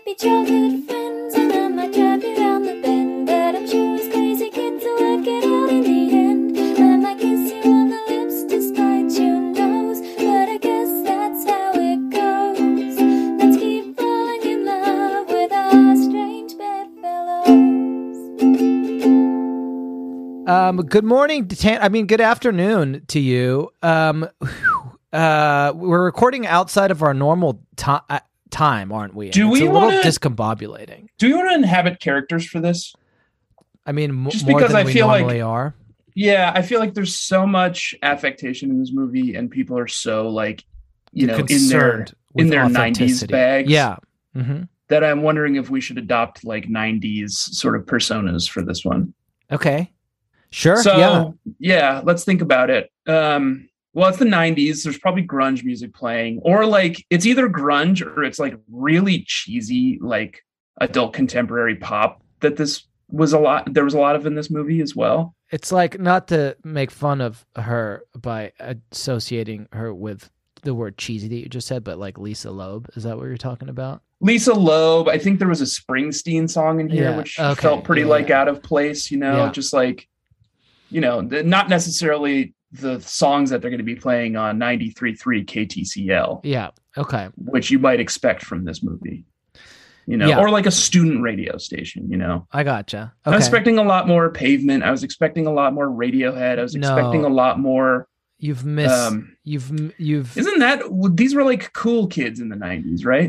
might be childhood friends, and I might drive you round the bend, but I'm sure it's crazy kid to work it out in the end. I might kiss you on the lips despite your nose, but I guess that's how it goes. Let's keep falling in love with our strange bedfellows. Good morning, good afternoon to you. We're recording outside of our normal time, aren't we? It's a little discombobulating. Do we want to inhabit characters for this? I mean, just more because than I we feel normally like, are. Yeah, I feel like there's so much affectation in this movie, and people are so like, in their Concerned with 90s authenticity. bags. Yeah. Mm-hmm. That I'm wondering if we should adopt like 90s sort of personas for this one. Okay. Sure. So yeah, let's think about it. Well, it's the 90s. There's probably grunge music playing, or like it's either grunge or it's like really cheesy, like adult contemporary pop that there was a lot of in this movie as well. It's like, not to make fun of her by associating her with the word cheesy that you just said, but like Lisa Loeb. Is that what you're talking about? Lisa Loeb. I think there was a Springsteen song in here, which felt pretty out of place, just like, not necessarily the songs that they're going to be playing on 93.3 KTCL. Yeah. Okay. Which you might expect from this movie, or like a student radio station, I gotcha. Okay. I was expecting a lot more Pavement. I was expecting a lot more Radiohead. I was expecting a lot more. You've missed, Isn't that, these were like cool kids in the 90s, right?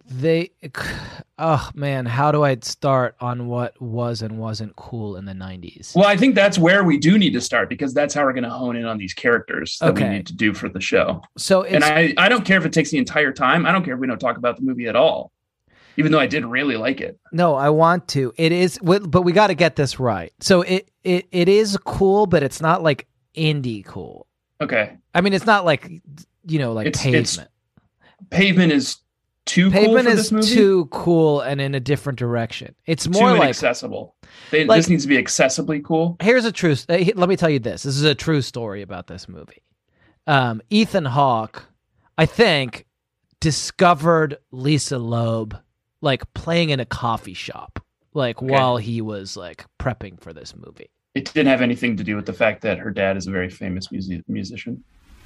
Oh man, how do I start on what was and wasn't cool in the 90s? Well, I think that's where we do need to start, because that's how we're going to hone in on these characters that we need to do for the show. So and I don't care if it takes the entire time. I don't care if we don't talk about the movie at all, even though I did really like it. No, I want to. It is, but we got to get this right. So it is cool, but it's not like indie cool. Okay. I mean, it's not like, like Pavement. Pavement is too cool for this movie? Too cool and in a different direction. It's more too like accessible. This needs to be accessibly cool. Here's a true. Let me tell you this. This is a true story about this movie. Ethan Hawke, I think, discovered Lisa Loeb like playing in a coffee shop, while he was like prepping for this movie. It didn't have anything to do with the fact that her dad is a very famous musician.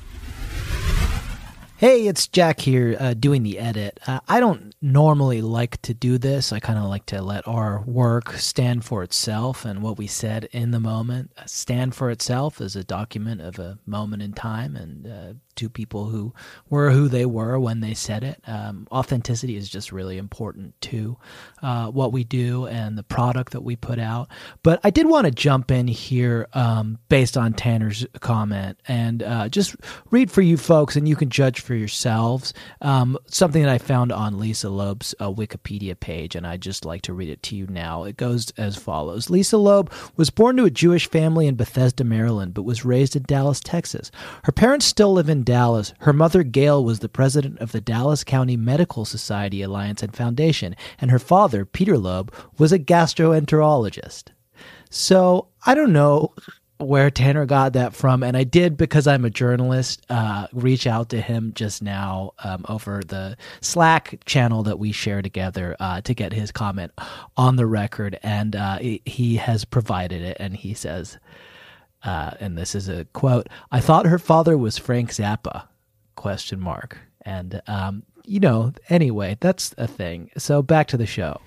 Hey, it's Jack here doing the edit. I don't normally like to do this. I kind of like to let our work stand for itself, and what we said in the moment stand for itself as a document of a moment in time and two people who were who they were when they said it. Authenticity is just really important to what we do and the product that we put out. But I did want to jump in here based on Tanner's comment and just read for you folks, and you can judge for yourselves, something that I found on Lisa Loeb's Wikipedia page, and I'd just like to read it to you now. It goes as follows. Lisa Loeb was born to a Jewish family in Bethesda, Maryland, but was raised in Dallas, Texas. Her parents still live in Dallas. Her mother, Gail, was the president of the Dallas County Medical Society Alliance and Foundation, and her father, Peter Loeb, was a gastroenterologist. So I don't know where Tanner got that from, and I did, because I'm a journalist, reach out to him just now over the Slack channel that we share together to get his comment on the record, and he has provided it, and he says, and this is a quote, "I thought her father was Frank Zappa, ? And, anyway, that's a thing. So back to the show.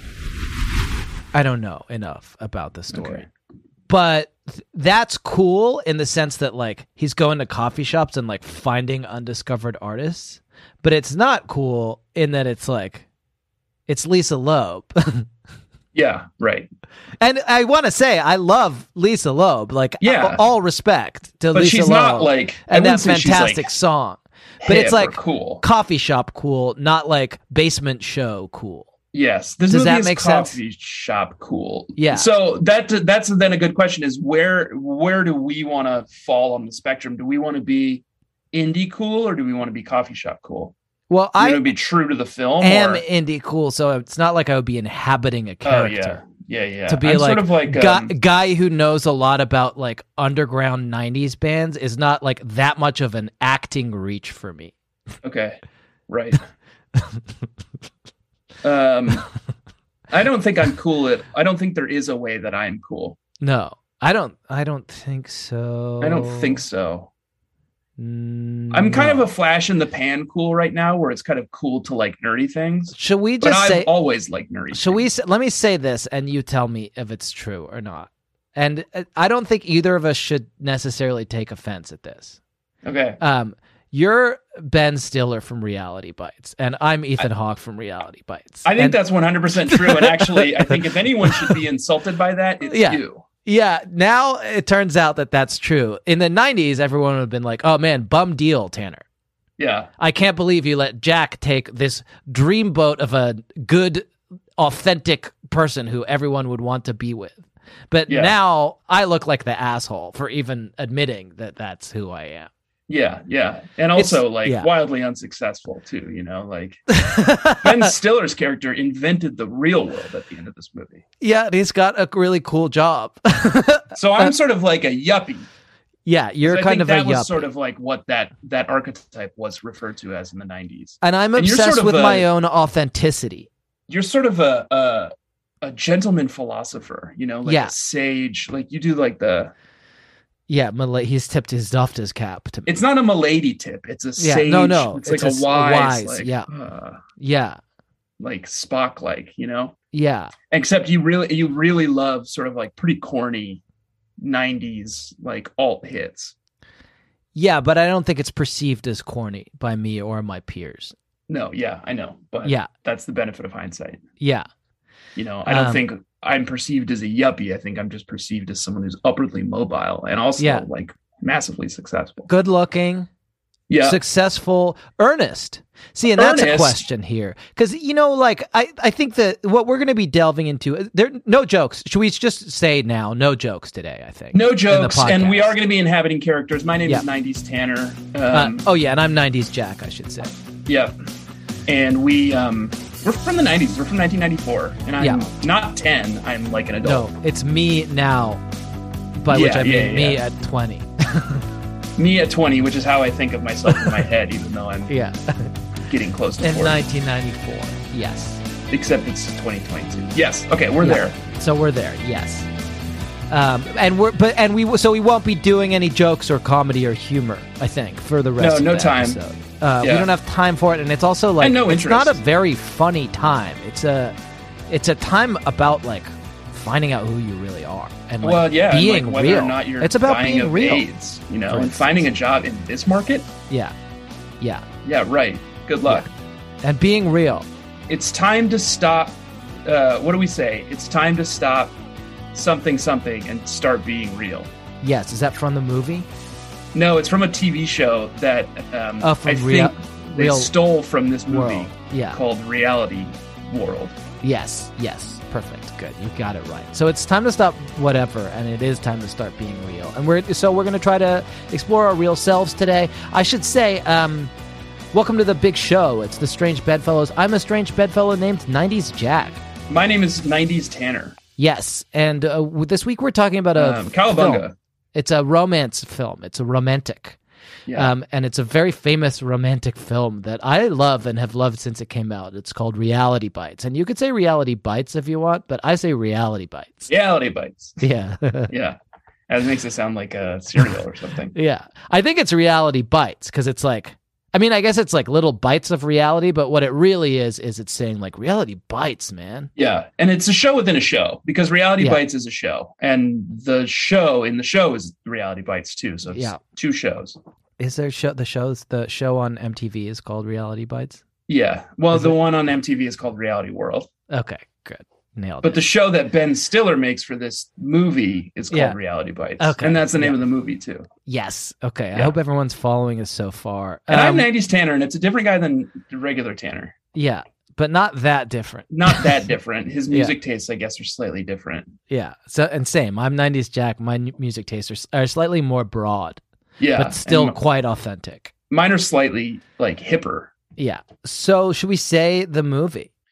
I don't know enough about the story. Okay. But that's cool in the sense that, like, he's going to coffee shops and, like, finding undiscovered artists. But it's not cool in that it's, like, it's Lisa Loeb. Yeah, right. And I want to say, I love Lisa Loeb. Like, all respect to but Lisa she's Loeb. Not like, and that fantastic song. But it's like cool. Coffee shop cool, not like basement show cool. Yes. This Does movie that is make coffee sense? shop cool. Yeah. So that's then a good question is where do we want to fall on the spectrum? Do we want to be indie cool or do we want to be coffee shop cool? Well, I want to be true to the film. Am indie cool, so it's not like I would be inhabiting a character. Oh, yeah. To be I'm like, sort of like guy who knows a lot about like underground 90s bands is not like that much of an acting reach for me. Okay. Right. I don't think I'm cool I don't think there is a way that I'm cool. No, I don't think so. I don't think so. I'm kind of a flash in the pan cool right now, where it's kind of cool to like nerdy things. Should we But just say? I've always liked nerdy things. Let me say this, and you tell me if it's true or not. And I don't think either of us should necessarily take offense at this. Okay. You're Ben Stiller from Reality Bites, and I'm Ethan Hawke from Reality Bites. I think that's 100% true. And actually, I think if anyone should be insulted by that, it's you. Yeah, now it turns out that that's true. In the 90s, everyone would have been like, oh man, bum deal, Tanner. Yeah. I can't believe you let Jack take this dreamboat of a good, authentic person who everyone would want to be with. But now I look like the asshole for even admitting that that's who I am. Yeah, yeah. And also wildly unsuccessful too, you know, like Ben Stiller's character invented the real world at the end of this movie. Yeah, he's got a really cool job. So I'm sort of like a yuppie. Yeah, you're kind of a yuppie. That was sort of like what that archetype was referred to as in the 90s. And I'm obsessed with my own authenticity. You're sort of a gentleman philosopher, you know, like a sage. Like you do like the... Yeah, he's tipped his Dofta's cap to me. It's not a milady tip. It's a sage. No. It's like a wise like, yeah. Like Spock-like, you know? Yeah. Except you really love sort of like pretty corny 90s like alt hits. Yeah, but I don't think it's perceived as corny by me or my peers. No, yeah, I know. But that's the benefit of hindsight. Yeah. You know, I don't think I'm perceived as a yuppie. I think I'm just perceived as someone who's upwardly mobile and also like massively successful. Good looking. Yeah. Successful, earnest. See, and that's a question here. Because, you know, like, I think that what we're going to be delving into, no jokes. Should we just say now, no jokes today, I think. No jokes, and we are going to be inhabiting characters. My name is 90s Tanner. And I'm 90s Jack, I should say. Yeah. And we're from the 90s. We're from 1994. And I'm not 10. I'm like an adult. No, it's me now, by which I mean me at 20. Me at 20, which is how I think of myself in my head, even though I'm getting close to 40. In 1994, yes. Except it's 2022. Yes. Okay, we're there. So we're there. Yes. We won't be doing any jokes or comedy or humor, I think, for the rest of the episode. We don't have time for it, and it's also like it's not a very funny time. It's a time about like finding out who you really are and like being and, like, whether real. Or not you're it's about dying being of real, AIDS, you know, and finding a job in this market. Yeah. Right. Good luck. Yeah. And being real. It's time to stop. What do we say? It's time to stop something and start being real. Yes. Is that from the movie? No, it's from a TV show that I think they stole from this movie called Reality World. Yes. Perfect. Good. You got it right. So it's time to stop whatever, and it is time to start being real. And we're going to try to explore our real selves today. I should say, welcome to the big show. It's the Strange Bedfellows. I'm a strange bedfellow named 90s Jack. My name is 90s Tanner. Yes, and this week we're talking about a Cowabunga. Film. It's a romance film. It's a romantic. Yeah. And it's a very famous romantic film that I love and have loved since it came out. It's called Reality Bites. And you could say Reality Bites if you want, but I say Reality Bites. Reality Bites. Yeah. Yeah. That makes it sound like a cereal or something. Yeah. I think it's Reality Bites because it's like, I mean, I guess it's like little bites of reality, but what it really is it's saying like Reality Bites, man. Yeah. And it's a show within a show because Reality Bites is a show. And the show is Reality Bites too. So it's two shows. Is there the show on MTV is called Reality Bites? Yeah. Well, the one on MTV is called Reality World. Okay, good. Nailed it. But the show that Ben Stiller makes for this movie is called Reality Bites. Okay. And that's the name of the movie too. Yes. Okay. I hope everyone's following us so far. And I'm 90s Tanner, and it's a different guy than the regular Tanner. Yeah. But not that different. Not that different. His music tastes, I guess, are slightly different. Yeah. So and same. I'm 90s Jack. My music tastes are slightly more broad. Yeah. But still quite authentic. Mine are slightly like hipper. Yeah. So should we say the movie?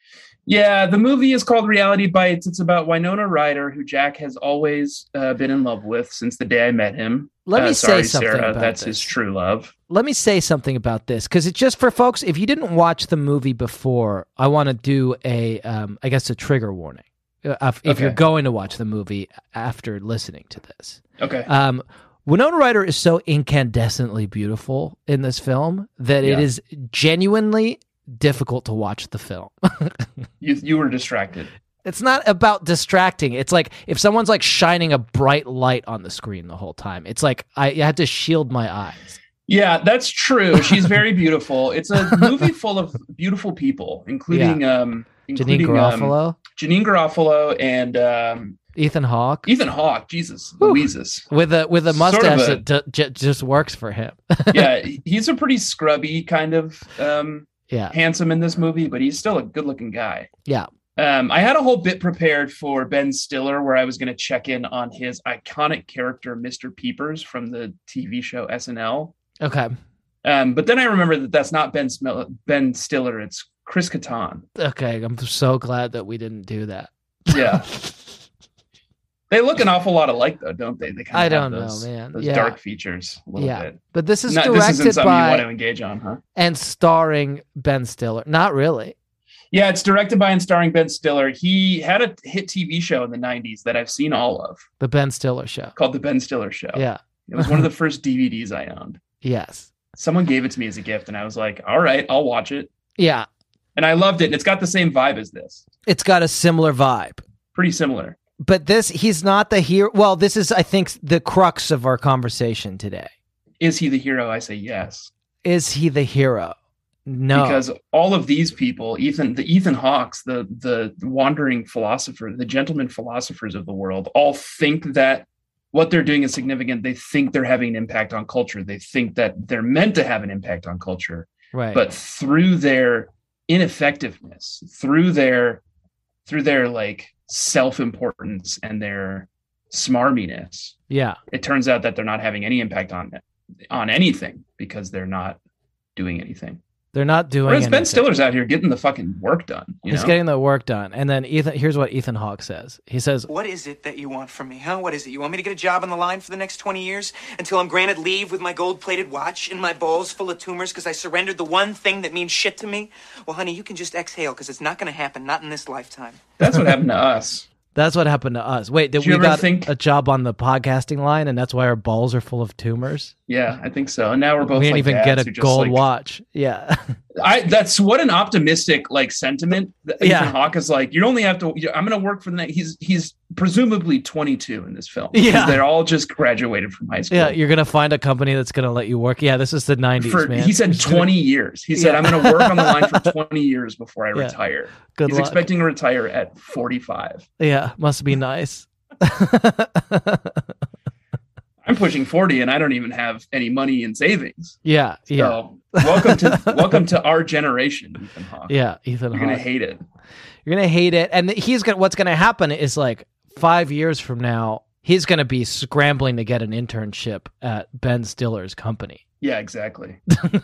Yeah, the movie is called Reality Bites. It's about Winona Ryder, who Jack has always been in love with since the day I met him. Let me say sorry, something Sarah, about that's this. his true love. Let me say something about this, because it's just for folks. If you didn't watch the movie before, I want to do I guess a trigger warning. If you're going to watch the movie after listening to this. Okay. Winona Ryder is so incandescently beautiful in this film that it is genuinely difficult to watch the film. You were distracted. It's not about distracting. It's like if someone's like shining a bright light on the screen the whole time. It's like I had to shield my eyes. Yeah, that's true. She's very beautiful. It's a movie full of beautiful people, including Janine Garofalo, Janine Garofalo, and Ethan Hawke. Ethan Hawke, Jesus, Louises, with a mustache that just works for him. Yeah, he's a pretty scrubby kind of yeah, handsome in this movie, but he's still a good-looking guy. Yeah. I had a whole bit prepared for Ben Stiller where I was going to check in on his iconic character, Mr. Peepers, from the TV show SNL. Okay. But then I remember that that's not Ben Stiller. It's Chris Kattan. Okay. I'm so glad that we didn't do that. Yeah. They look an awful lot alike, though, don't they? They kind of I don't have know, man. Those Yeah. dark features a little bit. But this is This directed isn't something you want by to engage on, huh? and starring Ben Stiller. Not really. Yeah, it's directed by and starring Ben Stiller. He had a hit TV show in the 90s that I've seen all of The Ben Stiller Show. called The Ben Stiller Show. Yeah. It was one of the first DVDs I owned. Yes. Someone gave it to me as a gift, and I was like, all right, I'll watch it. Yeah. And I loved it. And it's got the same vibe as this. It's got a similar vibe. Pretty similar. But he's not the hero. Well, this is, I think, the crux of our conversation today. Is he the hero? I say yes. Is he the hero? No. Because all of these people, Ethan Hawks, the wandering philosopher, the gentleman philosophers of the world, all think that what they're doing is significant. They think they're having an impact on culture. They think that they're meant to have an impact on culture. Right. But through their ineffectiveness, through their like self-importance and their smarminess, yeah, it turns out that they're not having any impact on anything because they're not doing anything. They're not doing Whereas anything. Ben Stiller's out here getting the fucking work done. He's getting the work done. And then here's what Ethan Hawke says. He says, "What is it that you want from me, huh? What is it? You want me to get a job on the line for the next 20 years until I'm granted leave with my gold-plated watch and my balls full of tumors because I surrendered the one thing that means shit to me? Well, honey, you can just exhale because it's not going to happen, not in this lifetime." That's what happened to us. That's what happened to us. Wait, did we got a job on the podcasting line, and that's why our balls are full of tumors? Yeah, I think so. And now we're both. We didn't like even get a dads who gold watch. Yeah, that's what an optimistic like sentiment. Yeah. Ethan Hawke is like, you only have to. I'm going to work for the next. He's presumably 22 in this film. Yeah, they're all just graduated from high school. Yeah, you're going to find a company that's going to let you work. Yeah, this is the 90s, man. He said 20 years. He said, I'm going to work on the line for 20 years before I retire. Good He's luck. expecting to retire at 45. Yeah, must be nice. I'm pushing 40 and I don't even have any money in savings. Yeah, yeah. So welcome to our generation, Ethan Hawke. Yeah, Ethan Hawke. You're gonna hate it. You're gonna hate it, and what's gonna happen is like 5 years from now, he's gonna be scrambling to get an internship at Ben Stiller's company. Yeah, exactly.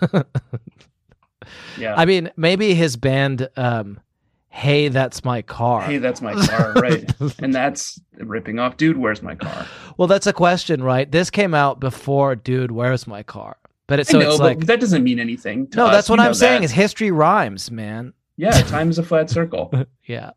Yeah. I mean, maybe his band, Hey, That's My Car. Hey, That's My Car, right. And that's ripping off Dude, Where's My Car? Well, that's a question, right? This came out before Dude, Where's My Car? But it's but like that doesn't mean anything to no, us. that's what You I'm know saying that. is history rhymes, man. Yeah, time is a flat circle. Yeah.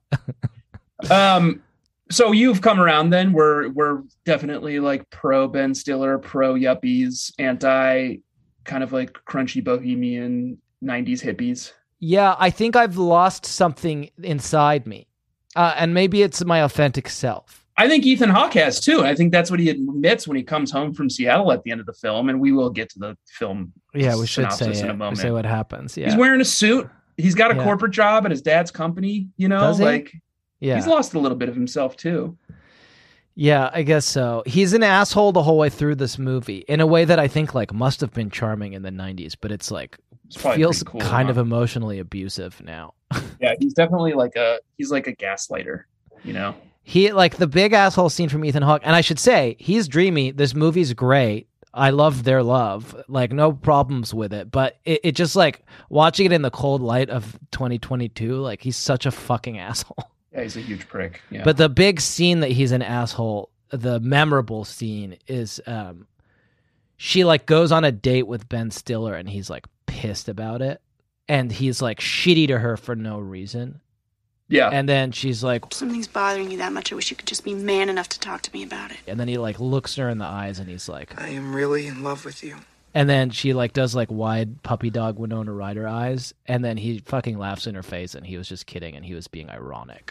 So you've come around then. We're definitely like pro Ben Stiller, pro yuppies, anti kind of like crunchy bohemian 90s hippies. Yeah, I think I've lost something inside me. And maybe it's my authentic self. I think Ethan Hawke has too. And I think that's what he admits when he comes home from Seattle at the end of the film. And we will get to the film. Yeah, we should say in a it. moment. We say what happens. Yeah. He's wearing a suit. He's got a corporate job at his dad's company, Does he? like Yeah. he's lost a little bit of himself too. Yeah, I guess so. He's an asshole the whole way through this movie in a way that I think like must have been charming in the 90s, but it's like probably feels pretty cool, kind huh? of emotionally abusive now. Yeah, he's definitely like a gaslighter, He like the big asshole scene from Ethan Hawke, and I should say he's dreamy. This movie's great. I love their love, like no problems with it. But it just like watching it in the cold light of 2022, like he's such a fucking asshole. Yeah, he's a huge prick. Yeah. But the big scene that he's an asshole, the memorable scene is she like goes on a date with Ben Stiller and he's like pissed about it. And he's like shitty to her for no reason. Yeah. And then she's like, Something's bothering you that much. I wish you could just be man enough to talk to me about it. and then he like looks her in the eyes and he's like, I am really in love with you. and then she like does like wide puppy dog Winona Ryder eyes. And then he fucking laughs in her face and he was just kidding and he was being ironic.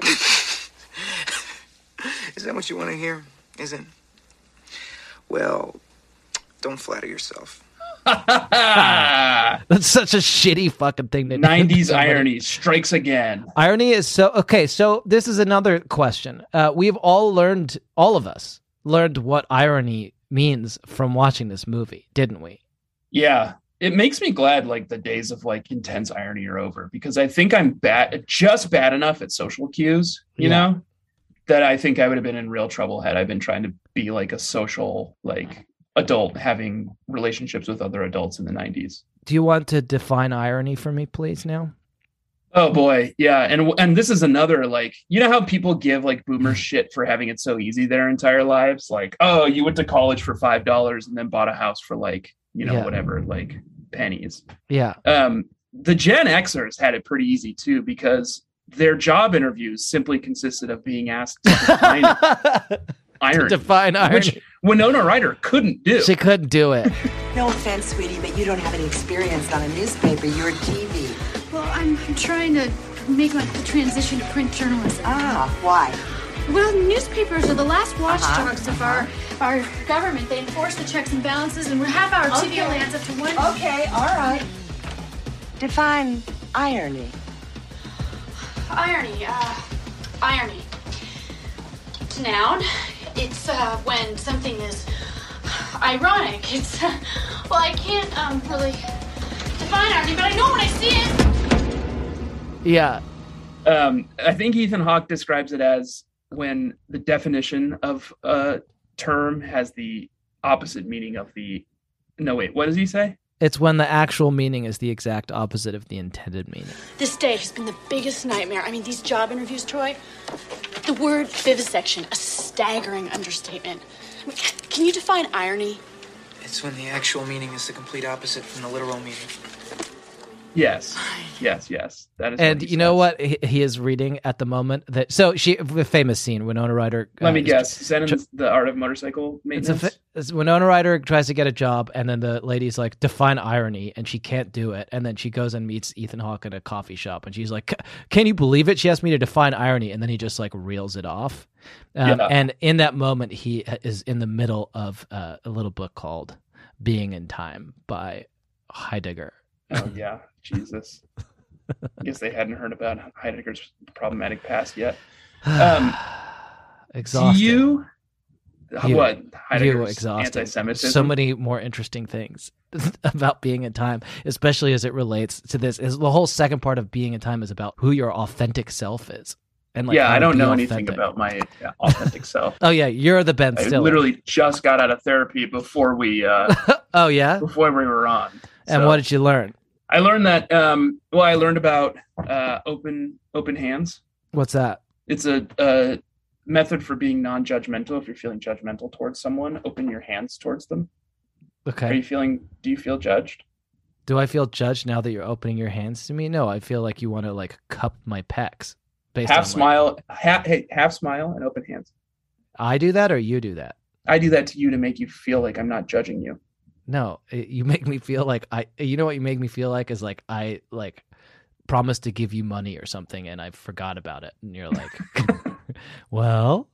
Is that what you want to hear? Is it? Well, don't flatter yourself. That's such a shitty fucking thing to do. 90s irony strikes again. Irony is so okay. So this is another question. We've all of us learned what irony means from watching this movie, didn't we? Yeah. It makes me glad like the days of like intense irony are over, because I think I'm just bad enough at social cues, you know, that I think I would have been in real trouble had I been trying to be like a social like adult having relationships with other adults in the 90s. Do you want to define irony for me, please, now? Oh boy, yeah, and this is another like, you know how people give like boomers shit for having it so easy their entire lives, like, oh, you went to college for $5 and then bought a house for like, you know, whatever, like pennies. Yeah. The Gen Xers had it pretty easy too, because their job interviews simply consisted of being asked to define irony, define irony, which Winona Ryder couldn't do. She couldn't do it. No offense, sweetie, but you don't have any experience on a newspaper. You're TV. Well, I'm trying to make the transition to print journalism. Ah, why? Well, newspapers are the last watchdogs of our government. They enforce the checks and balances, and we're half our TV lands up to one. Okay, all right. Define irony. Irony. It's a noun. It's when something is ironic. It's well, I can't really define irony, but I know when I see it. Yeah. I think Ethan Hawke describes it as when the definition of a term has the opposite meaning of the... No, wait, what does he say? It's when the actual meaning is the exact opposite of the intended meaning. This day has been the biggest nightmare. I mean, these job interviews, Troy. The word vivisection, a staggering understatement. I mean, can you define irony? It's when the actual meaning is the complete opposite from the literal meaning. Yes. That is. And you know what he is reading at the moment? The famous scene, Winona Ryder. Let me guess. Zen and the Art of Motorcycle Maintenance. Winona Ryder tries to get a job, and then the lady's like, define irony, and she can't do it. And then she goes and meets Ethan Hawke in a coffee shop, and she's like, can you believe it? She asked me to define irony, and then he just like reels it off. And in that moment, he is in the middle of a little book called Being in Time by Heidegger. Oh, yeah. Jesus. I guess they hadn't heard about Heidegger's problematic past yet. Exhausting. Heidegger's exhausting. anti-Semitism? So many more interesting things about Being in Time, especially as it relates to this. The whole second part of Being in Time is about who your authentic self is. And like, I don't know anything about my authentic self. Oh yeah, you're the Ben Stiller. I literally just got out of therapy before we. Oh yeah. Before we were on. And what did you learn? I learned that. I learned about open hands. What's that? It's a method for being non-judgmental. If you're feeling judgmental towards someone, open your hands towards them. Okay. Do you feel judged? Do I feel judged now that you're opening your hands to me? No, I feel like you want to like cup my pecs. Half smile and open hands. I do that or you do that? I do that to you to make you feel like I'm not judging you. No, you make me feel like you know what you make me feel like is like I like promised to give you money or something and I forgot about it. And you're like, well.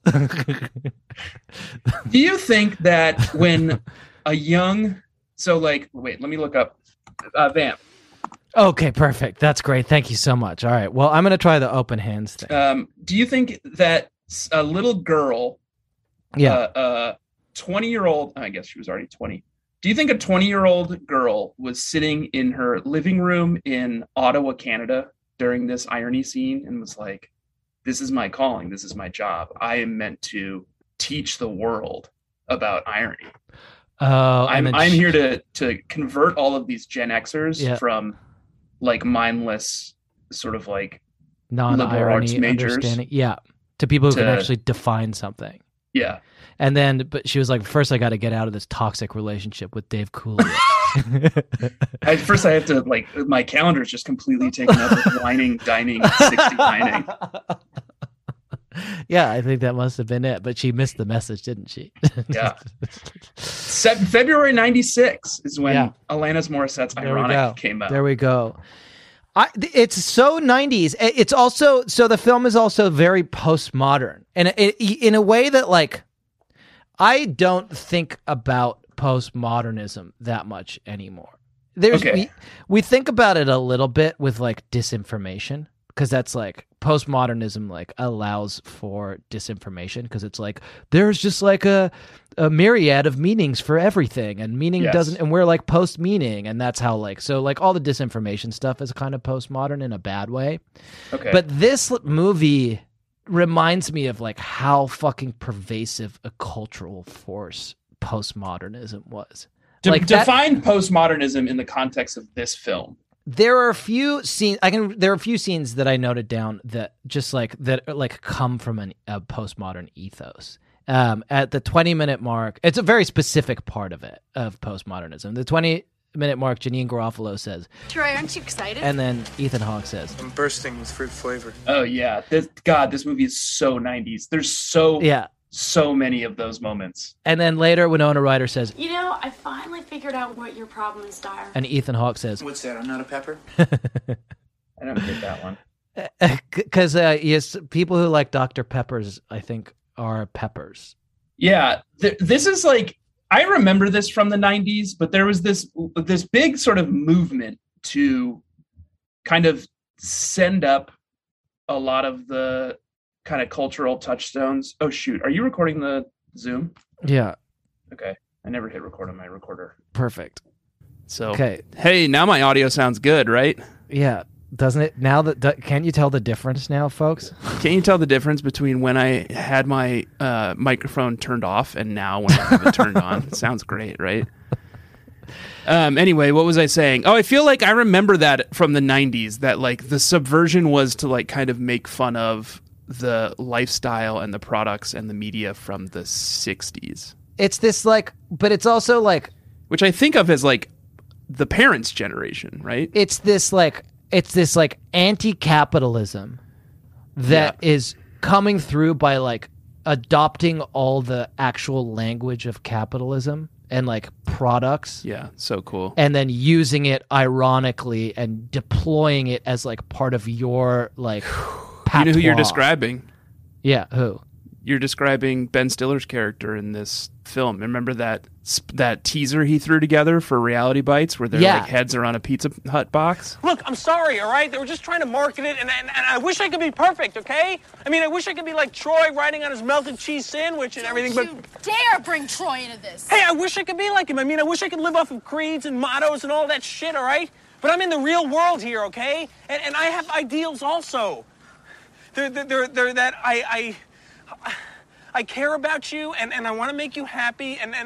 Do you think that when a young, wait, let me look up Vamp. Okay, perfect. That's great. Thank you so much. All right. Well, I'm going to try the open hands thing. Do you think that a little girl, 20-year-old, I guess she was already 20. Do you think a 20-year-old girl was sitting in her living room in Ottawa, Canada during this irony scene and was like, this is my calling. This is my job. I am meant to teach the world about irony. Oh, and then I'm here to convert all of these Gen Xers Yeah. from like mindless sort of like liberal arts non-irony majors. understanding. Yeah, to people who can to- actually define something. Yeah. And then, but she was like, first I got to get out of this toxic relationship with Dave Coulier. At first, I have to like my calendar is just completely taken up with whining, dining, 69ing. Yeah, I think that must have been it. But she missed the message, didn't she? Yeah. February '96 is when Yeah. Alanis Morissette's There we go. "Ironic" came out. There we go. It's so 90s. It's also, so the film is also very postmodern. And in a way that, like, I don't think about postmodernism that much anymore. Okay. We think about it a little bit with like disinformation, because that's like postmodernism like allows for disinformation, because it's like there's just like a myriad of meanings for everything, and meaning Yes. doesn't, and we're like post meaning, and that's how like, so like all the disinformation stuff is kind of postmodern in a bad way. Okay. But this movie reminds me of like how fucking pervasive a cultural force postmodernism was. Like that- define postmodernism in the context of this film. there are a few scenes there are a few scenes that I noted down that just like that like come from a postmodern ethos. At the 20-minute mark, it's a very specific part of it, of postmodernism. The 20-minute mark, Janine Garofalo says, Troy, aren't you excited? and then Ethan Hawke says, I'm bursting with fruit flavor. Oh yeah, this movie is so '90s. There's so many of those moments. and then later Winona Ryder says, You know, I finally figured out what your problem is, Dyer. and Ethan Hawke says, What's that? I'm not a pepper? I don't get that one. because yes, people who like Dr. Peppers, I think, are peppers. Yeah, this is like, I remember this from the '90s, but there was this big sort of movement to kind of send up a lot of the kind of cultural touchstones. Oh shoot, are you recording the Zoom? Yeah, Okay, I never hit record on my recorder. perfect. So, Okay, hey, now my audio sounds good, right? yeah, doesn't it? Now that can't you tell the difference now, folks? Can you tell the difference between when I had my microphone turned off and now when I have it turned on? Sounds great, right? Anyway, what was I saying? Oh, I feel like I remember that from the 90s, that like the subversion was to like kind of make fun of the lifestyle and the products and the media from the 60s, It's this like, but it's also like, which I think of as like the parents' generation, right? it's this like anti-capitalism that is coming through by like adopting all the actual language of capitalism and like products, Yeah, so cool. and then using it ironically and deploying it as like part of your like You know who you're patois. describing? Yeah, who? You're describing Ben Stiller's character in this film. Remember that teaser he threw together for Reality Bites where their Yeah. like heads are on a Pizza Hut box? Look, I'm sorry, all right? They were just trying to market it, and I wish I could be perfect, okay? I mean, I wish I could be like Troy riding on his melted cheese sandwich and everything, but... You dare bring Troy into this. Hey, I wish I could be like him. I mean, I wish I could live off of creeds and mottos and all that shit, all right? But I'm in the real world here, okay? And I have ideals also. They're that I care about you, and I want to make you happy, and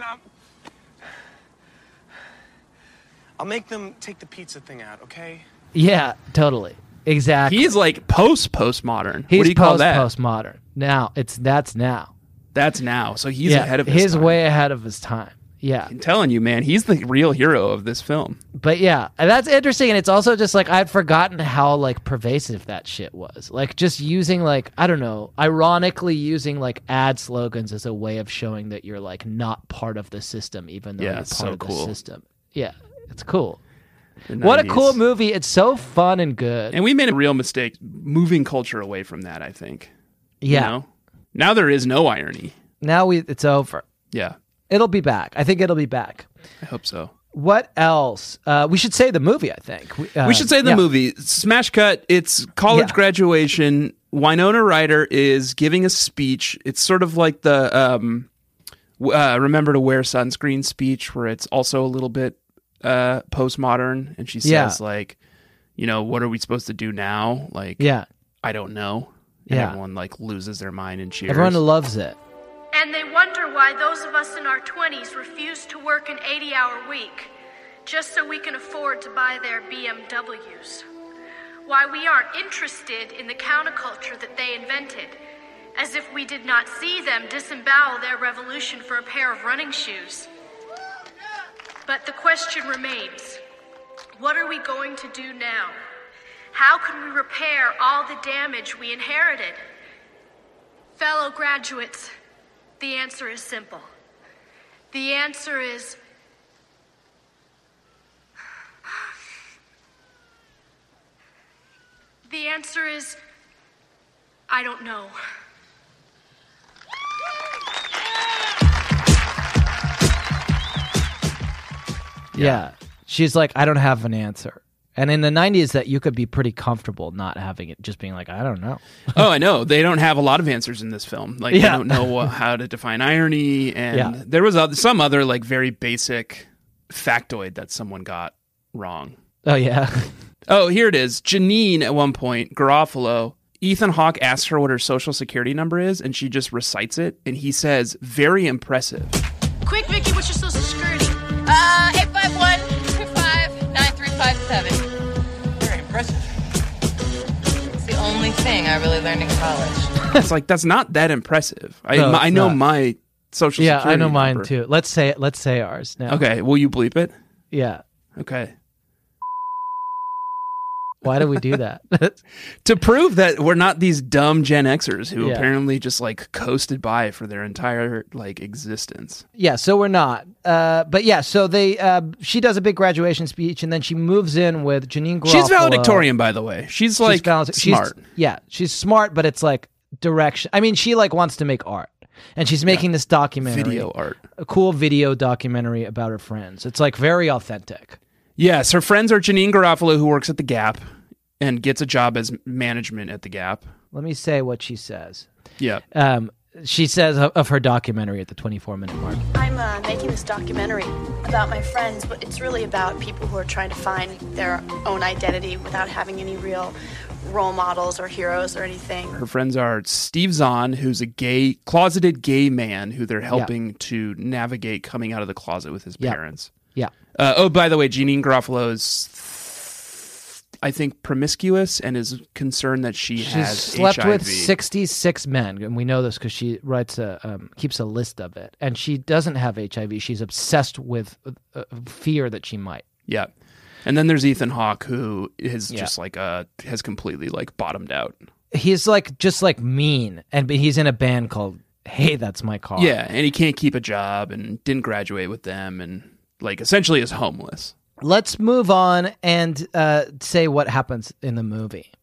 I'll make them take the pizza thing out, okay? Yeah, totally, exactly. He's like postmodern. He's What do you call that? postmodern. Now that's now. That's now. So he's ahead of his He's time. way ahead of his time. Yeah. I'm telling you, man, he's the real hero of this film. But yeah, and that's interesting, and it's also just like I'd forgotten how like pervasive that shit was. Like just using like, I don't know, ironically using like ad slogans as a way of showing that you're like not part of the system, even though Yeah, you're it's part so of the cool. system. Yeah, it's cool. The What a 90s. cool movie! It's so fun and good. And we made a real mistake moving culture away from that, I think. You Yeah. know? Now there is no irony. Now it's over. Yeah, It'll be back. I think it'll be back. I hope so. What else? We should say the movie, I think. We should say the yeah. movie. Smash cut. It's college Yeah. graduation. Winona Ryder is giving a speech. It's sort of like the remember to wear sunscreen speech, where it's also a little bit postmodern. And she says Yeah. like, you know, what are we supposed to do now? Like, Yeah. I don't know. And Yeah. everyone like loses their mind and cheers. Everyone loves it. And they wonder why those of us in our 20s refuse to work an 80-hour week just so we can afford to buy their BMWs. Why we aren't interested in the counterculture that they invented, as if we did not see them disembowel their revolution for a pair of running shoes. But the question remains, what are we going to do now? How can we repair all the damage we inherited? Fellow graduates, the answer is simple. The answer is... The answer is... I don't know. Yeah. She's like, I don't have an answer. And in the 90s, that you could be pretty comfortable not having it, just being like, I don't know. Oh, I know. They don't have a lot of answers in this film. Like, they don't know how to define irony. And there was some other, like, very basic factoid that someone got wrong. Oh, yeah. Oh, here it is. Janine, at one point, Garofalo, Ethan Hawke asks her what her social security number is, and she just recites it. And he says, very impressive. Quick, Vicky, what's your social security? 851-25-9357. Very impressive. It's the only thing I really learned in college. It's like, that's not that impressive. I know not. My social security I know mine number. too. Let's say ours now. Okay, will you bleep it? Yeah. Okay. Why do we do that? To prove that we're not these dumb Gen Xers who apparently just like coasted by for their entire like existence. Yeah, so we're not. But yeah, so she does a big graduation speech, and then she moves in with Janine Garofalo. She's valedictorian, by the way. She's like smart. She's smart, but it's like direction. I mean, she like wants to make art. And she's making this documentary. Video art. A cool video documentary about her friends. It's like very authentic. Yes, her friends are Janine Garofalo, who works at the Gap and gets a job as management at the Gap. Let me say what she says. Yeah. She says of her documentary at the 24-minute mark. I'm making this documentary about my friends, but it's really about people who are trying to find their own identity without having any real role models or heroes or anything. Her friends are Steve Zahn, who's a closeted gay man who they're helping to navigate coming out of the closet with his parents. Yeah. Oh, by the way, Janine Garofalo is, I think, promiscuous and is concerned that she's slept HIV. with 66 men, and we know this because she writes keeps a list of it. And she doesn't have HIV. She's obsessed with fear that she might. Yeah. And then there's Ethan Hawke, who is just like has completely like bottomed out. He's like just like mean, but he's in a band called Hey, That's My Car. Yeah, and he can't keep a job and didn't graduate with them, and like essentially is homeless. Let's move on and say what happens in the movie.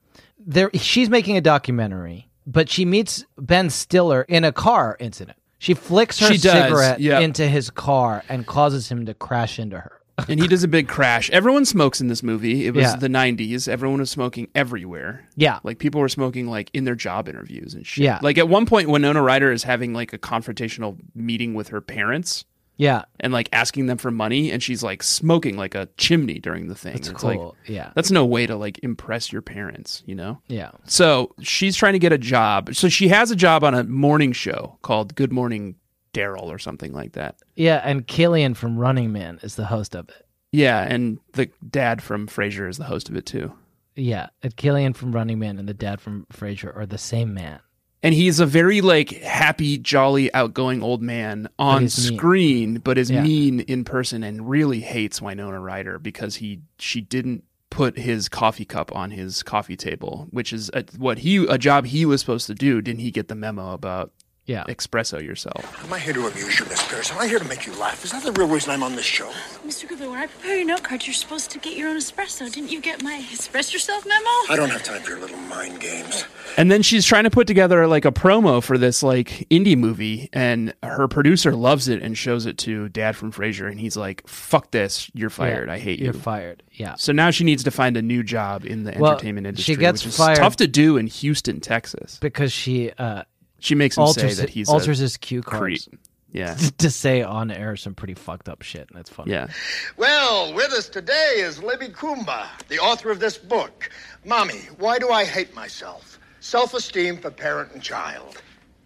She's making a documentary, but she meets Ben Stiller in a car incident. She flicks her cigarette into his car and causes him to crash into her. And he does a big crash. Everyone smokes in this movie. It was the 90s. Everyone was smoking everywhere. Yeah. Like people were smoking like in their job interviews and shit. Yeah. Like at one point, Winona Ryder is having like a confrontational meeting with her parents. Yeah. And like asking them for money, and she's like smoking like a chimney during the thing. That's it's cool. Like, that's no way to like impress your parents, you know? Yeah. So she's trying to get a job. So she has a job on a morning show called Good Morning Daryl or something like that. Yeah, and Killian from Running Man is the host of it. Yeah, and the dad from Frasier is the host of it too. Yeah, and Killian from Running Man and the dad from Frasier are the same man. And he's a very like happy, jolly, outgoing old man on screen, but is mean in person and really hates Winona Ryder because she didn't put his coffee cup on his coffee table, which is a job he was supposed to do. Didn't he get the memo about espresso yourself? I'm not here to amuse you, Miss Pierce. I'm not here to make you laugh. Is that the real reason I'm on this show? Mr. Goodwin, when I prepare your note card, you're supposed to get your own espresso. Didn't you get my express yourself memo? I don't have time for your little mind games. And then she's trying to put together like a promo for this like indie movie, and her producer loves it and shows it to Dad from Frasier, and he's like, "Fuck this, you're fired. I hate you. You're fired." Yeah. So now she needs to find a new job in the entertainment industry, she gets which is fired tough to do in Houston, Texas, because she makes him say that he's alters his cue cards. Yeah. To say on air some pretty fucked up shit, and that's funny. Yeah. Well, with us today is Libby Kumba, the author of this book, Mommy, Why Do I Hate Myself? Self-Esteem for Parent and Child.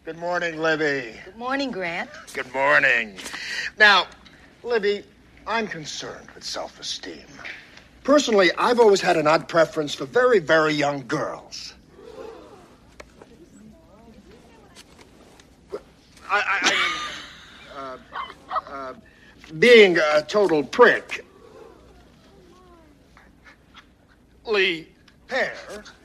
Good morning, Libby. Good morning, Grant. Good morning. Now, Libby, I'm concerned with self-esteem. Personally, I've always had an odd preference for very, very young girls. Being a total prick. Lee Pear.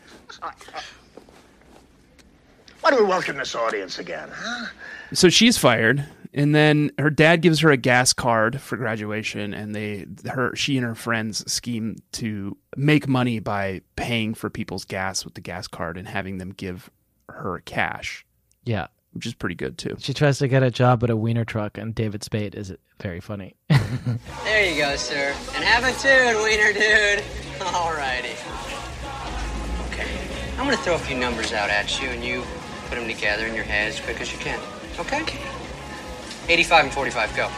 Why do we welcome this audience again, huh? So she's fired, and then her dad gives her a gas card for graduation, and she and her friends scheme to make money by paying for people's gas with the gas card and having them give her cash. Yeah. Which is pretty good, too. She tries to get a job at a wiener truck, and David Spade is very funny. There you go, sir. And have a tune, wiener dude. Alrighty. Okay, I'm gonna throw a few numbers out at you, and you put them together in your head as quick as you can. Okay? 85 and 45, go.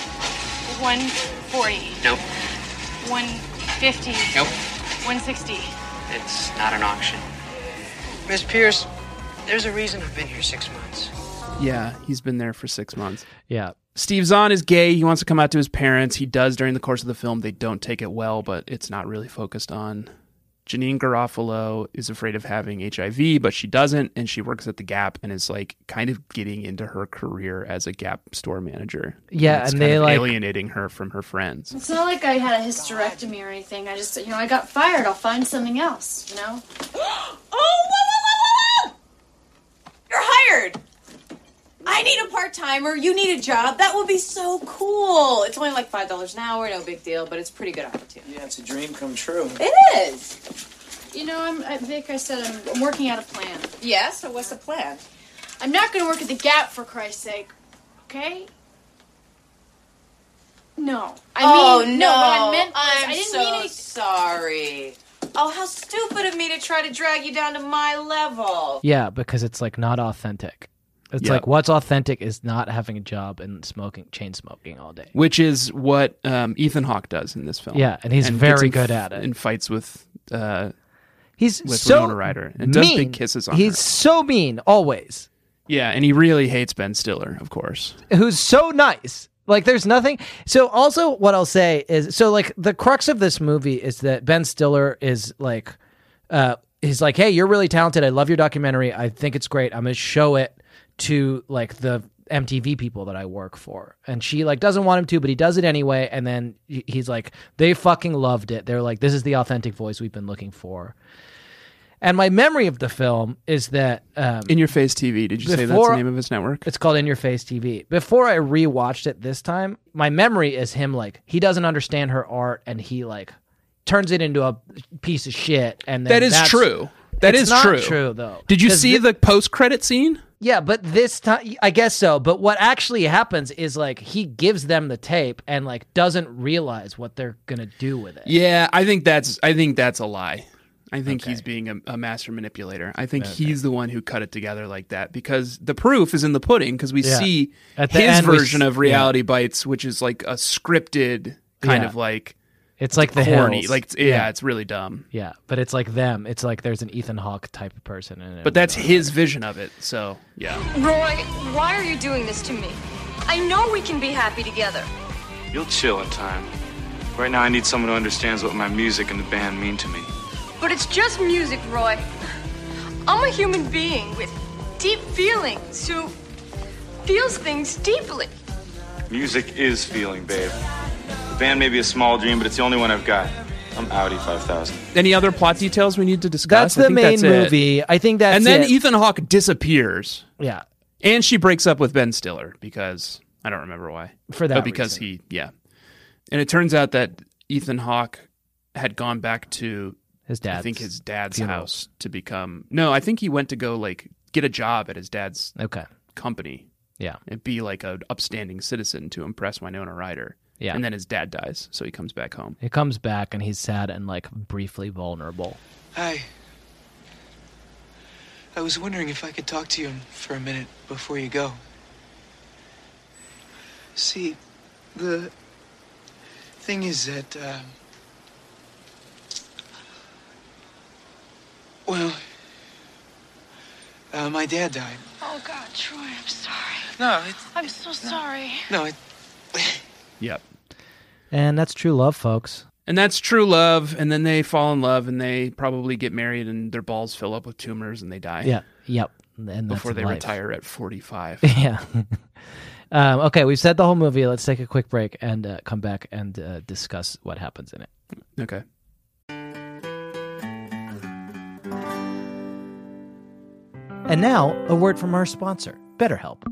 140. Nope. 150. Nope. 160. It's not an auction. Miss Pierce, there's a reason I've been here 6 months. Yeah, he's been there for 6 months. Yeah. Steve Zahn is gay. He wants to come out to his parents. He does during the course of the film. They don't take it well, but it's not really focused on. Janine Garofalo is afraid of having HIV, but she doesn't, and she works at the Gap and is like kind of getting into her career as a Gap store manager. Yeah, it's and kind they of like alienating her from her friends. It's not like I had a hysterectomy or anything. I just, I got fired. I'll find something else, Oh, whoa! You're hired! I need a part-timer, you need a job. That would be so cool. It's only like $5 an hour, no big deal, but it's a pretty good opportunity. Yeah, it's a dream come true. It is. Vic, I said I'm working out a plan. Yeah, so what's the plan? I'm not going to work at the Gap, for Christ's sake. Okay? No. What I meant was, I didn't mean anything. Sorry. Oh, how stupid of me to try to drag you down to my level. Yeah, because it's like not authentic. It's like what's authentic is not having a job and chain smoking all day. Which is what Ethan Hawke does in this film. Yeah, and he's very good at it. And fights with he's Winona Ryder and does big kisses on her. He's so mean always. Yeah, and he really hates Ben Stiller, of course. Who's so nice. Like there's nothing. So also what I'll say is, so like the crux of this movie is that Ben Stiller is like, he's like, hey, you're really talented. I love your documentary. I think it's great. I'm going to show it to like the MTV people that I work for. And she like doesn't want him to, but he does it anyway. And then he's like, they fucking loved it. They're like, this is the authentic voice we've been looking for. And my memory of the film is that In Your Face TV. Did you say that's the name of his network? It's called In Your Face TV. Before I rewatched it this time, my memory is him like, he doesn't understand her art and he like turns it into a piece of shit. And then that is true. That is not true. True though. Did you see the post-credit scene? Yeah, but this time, I guess so. But what actually happens is like he gives them the tape and like doesn't realize what they're gonna do with it. Yeah, I think that's a lie. I think he's being a master manipulator. I think he's the one who cut it together like that because the proof is in the pudding because we see his version of Reality Bites, which is like a scripted kind of like. It's like the corny, Hills. like it's really dumb. Yeah, but it's like them. It's like there's an Ethan Hawke type of person in it. But that's his vision of it. So yeah. Roy, why are you doing this to me? I know we can be happy together. You'll chill in time. Right now, I need someone who understands what my music and the band mean to me. But it's just music, Roy. I'm a human being with deep feelings who feels things deeply. Music is feeling, babe. The band may be a small dream, but it's the only one I've got. I'm Audi 5000. Any other plot details we need to discuss? That's the main movie. I think that's And then it. Ethan Hawke disappears. Yeah. And she breaks up with Ben Stiller because I don't remember why. For that But because reason. And it turns out that Ethan Hawke had gone back to his dad's funeral. house to become. No, I think he went to go like get a job at his dad's company. Yeah. And be like an upstanding citizen to impress Winona Ryder. Yeah. And then his dad dies, so he comes back home. He comes back and he's sad and like briefly vulnerable. Hi. I was wondering if I could talk to you for a minute before you go. See, the thing is that, my dad died. Oh, God, Troy, I'm sorry. No, I'm so sorry. No, Yep. And that's true love, folks. And that's true love, and then they fall in love, and they probably get married, and their balls fill up with tumors, and they die. Yeah, yep. And before that's they life. retire at 45. Yeah. Okay, we've said the whole movie. Let's take a quick break and come back and discuss what happens in it. Okay. And now, a word from our sponsor, BetterHelp.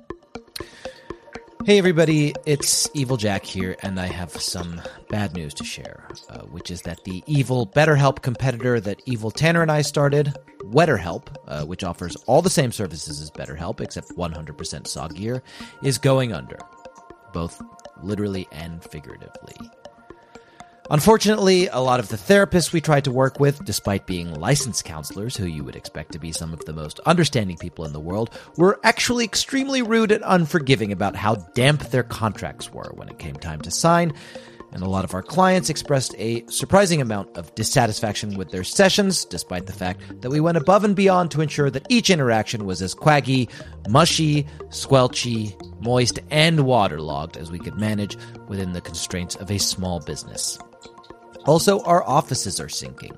Hey everybody, it's Evil Jack here, and I have some bad news to share, which is that the evil BetterHelp competitor that Evil Tanner and I started, WetterHelp, which offers all the same services as BetterHelp except 100% soggier, is going under, both literally and figuratively. Unfortunately, a lot of the therapists we tried to work with, despite being licensed counselors who you would expect to be some of the most understanding people in the world, were actually extremely rude and unforgiving about how damp their contracts were when it came time to sign, and a lot of our clients expressed a surprising amount of dissatisfaction with their sessions, despite the fact that we went above and beyond to ensure that each interaction was as quaggy, mushy, squelchy, moist, and waterlogged as we could manage within the constraints of a small business. Also, our offices are sinking.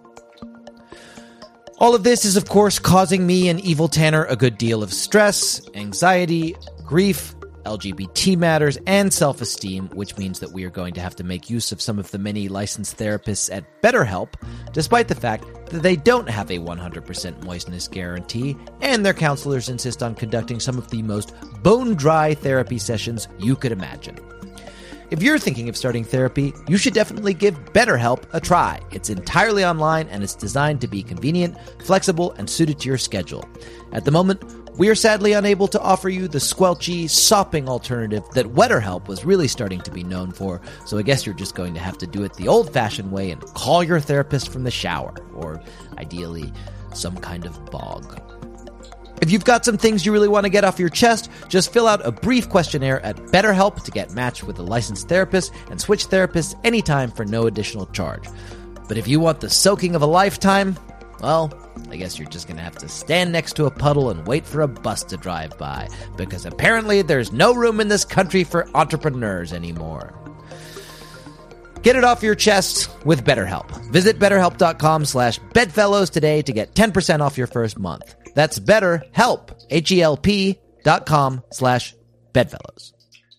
All of this is, of course, causing me and Evil Tanner a good deal of stress, anxiety, grief, LGBT matters, and self-esteem, which means that we are going to have to make use of some of the many licensed therapists at BetterHelp, despite the fact that they don't have a 100% moistness guarantee, and their counselors insist on conducting some of the most bone-dry therapy sessions you could imagine. If you're thinking of starting therapy, you should definitely give BetterHelp a try. It's entirely online, and it's designed to be convenient, flexible, and suited to your schedule. At the moment, we are sadly unable to offer you the squelchy, sopping alternative that WetterHelp was really starting to be known for, so I guess you're just going to have to do it the old-fashioned way and call your therapist from the shower, or ideally, some kind of bog. If you've got some things you really want to get off your chest, just fill out a brief questionnaire at BetterHelp to get matched with a licensed therapist and switch therapists anytime for no additional charge. But if you want the soaking of a lifetime, well, I guess you're just going to have to stand next to a puddle and wait for a bus to drive by, because apparently there's no room in this country for entrepreneurs anymore. Get it off your chest with BetterHelp. Visit BetterHelp.com/bedfellows today to get 10% off your first month. That's BetterHelp, HELP.com/bedfellows.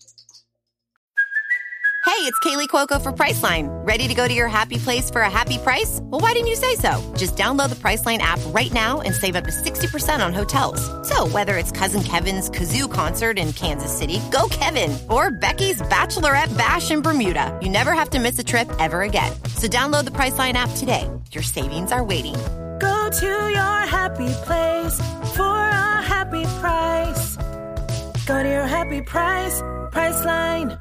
Hey, it's Kaylee Cuoco for Priceline. Ready to go to your happy place for a happy price? Well, why didn't you say so? Just download the Priceline app right now and save up to 60% on hotels. So whether it's Cousin Kevin's Kazoo Concert in Kansas City, go Kevin, or Becky's Bachelorette Bash in Bermuda, you never have to miss a trip ever again. So download the Priceline app today. Your savings are waiting. Go to your happy place for a happy price. Go to your happy price, Priceline.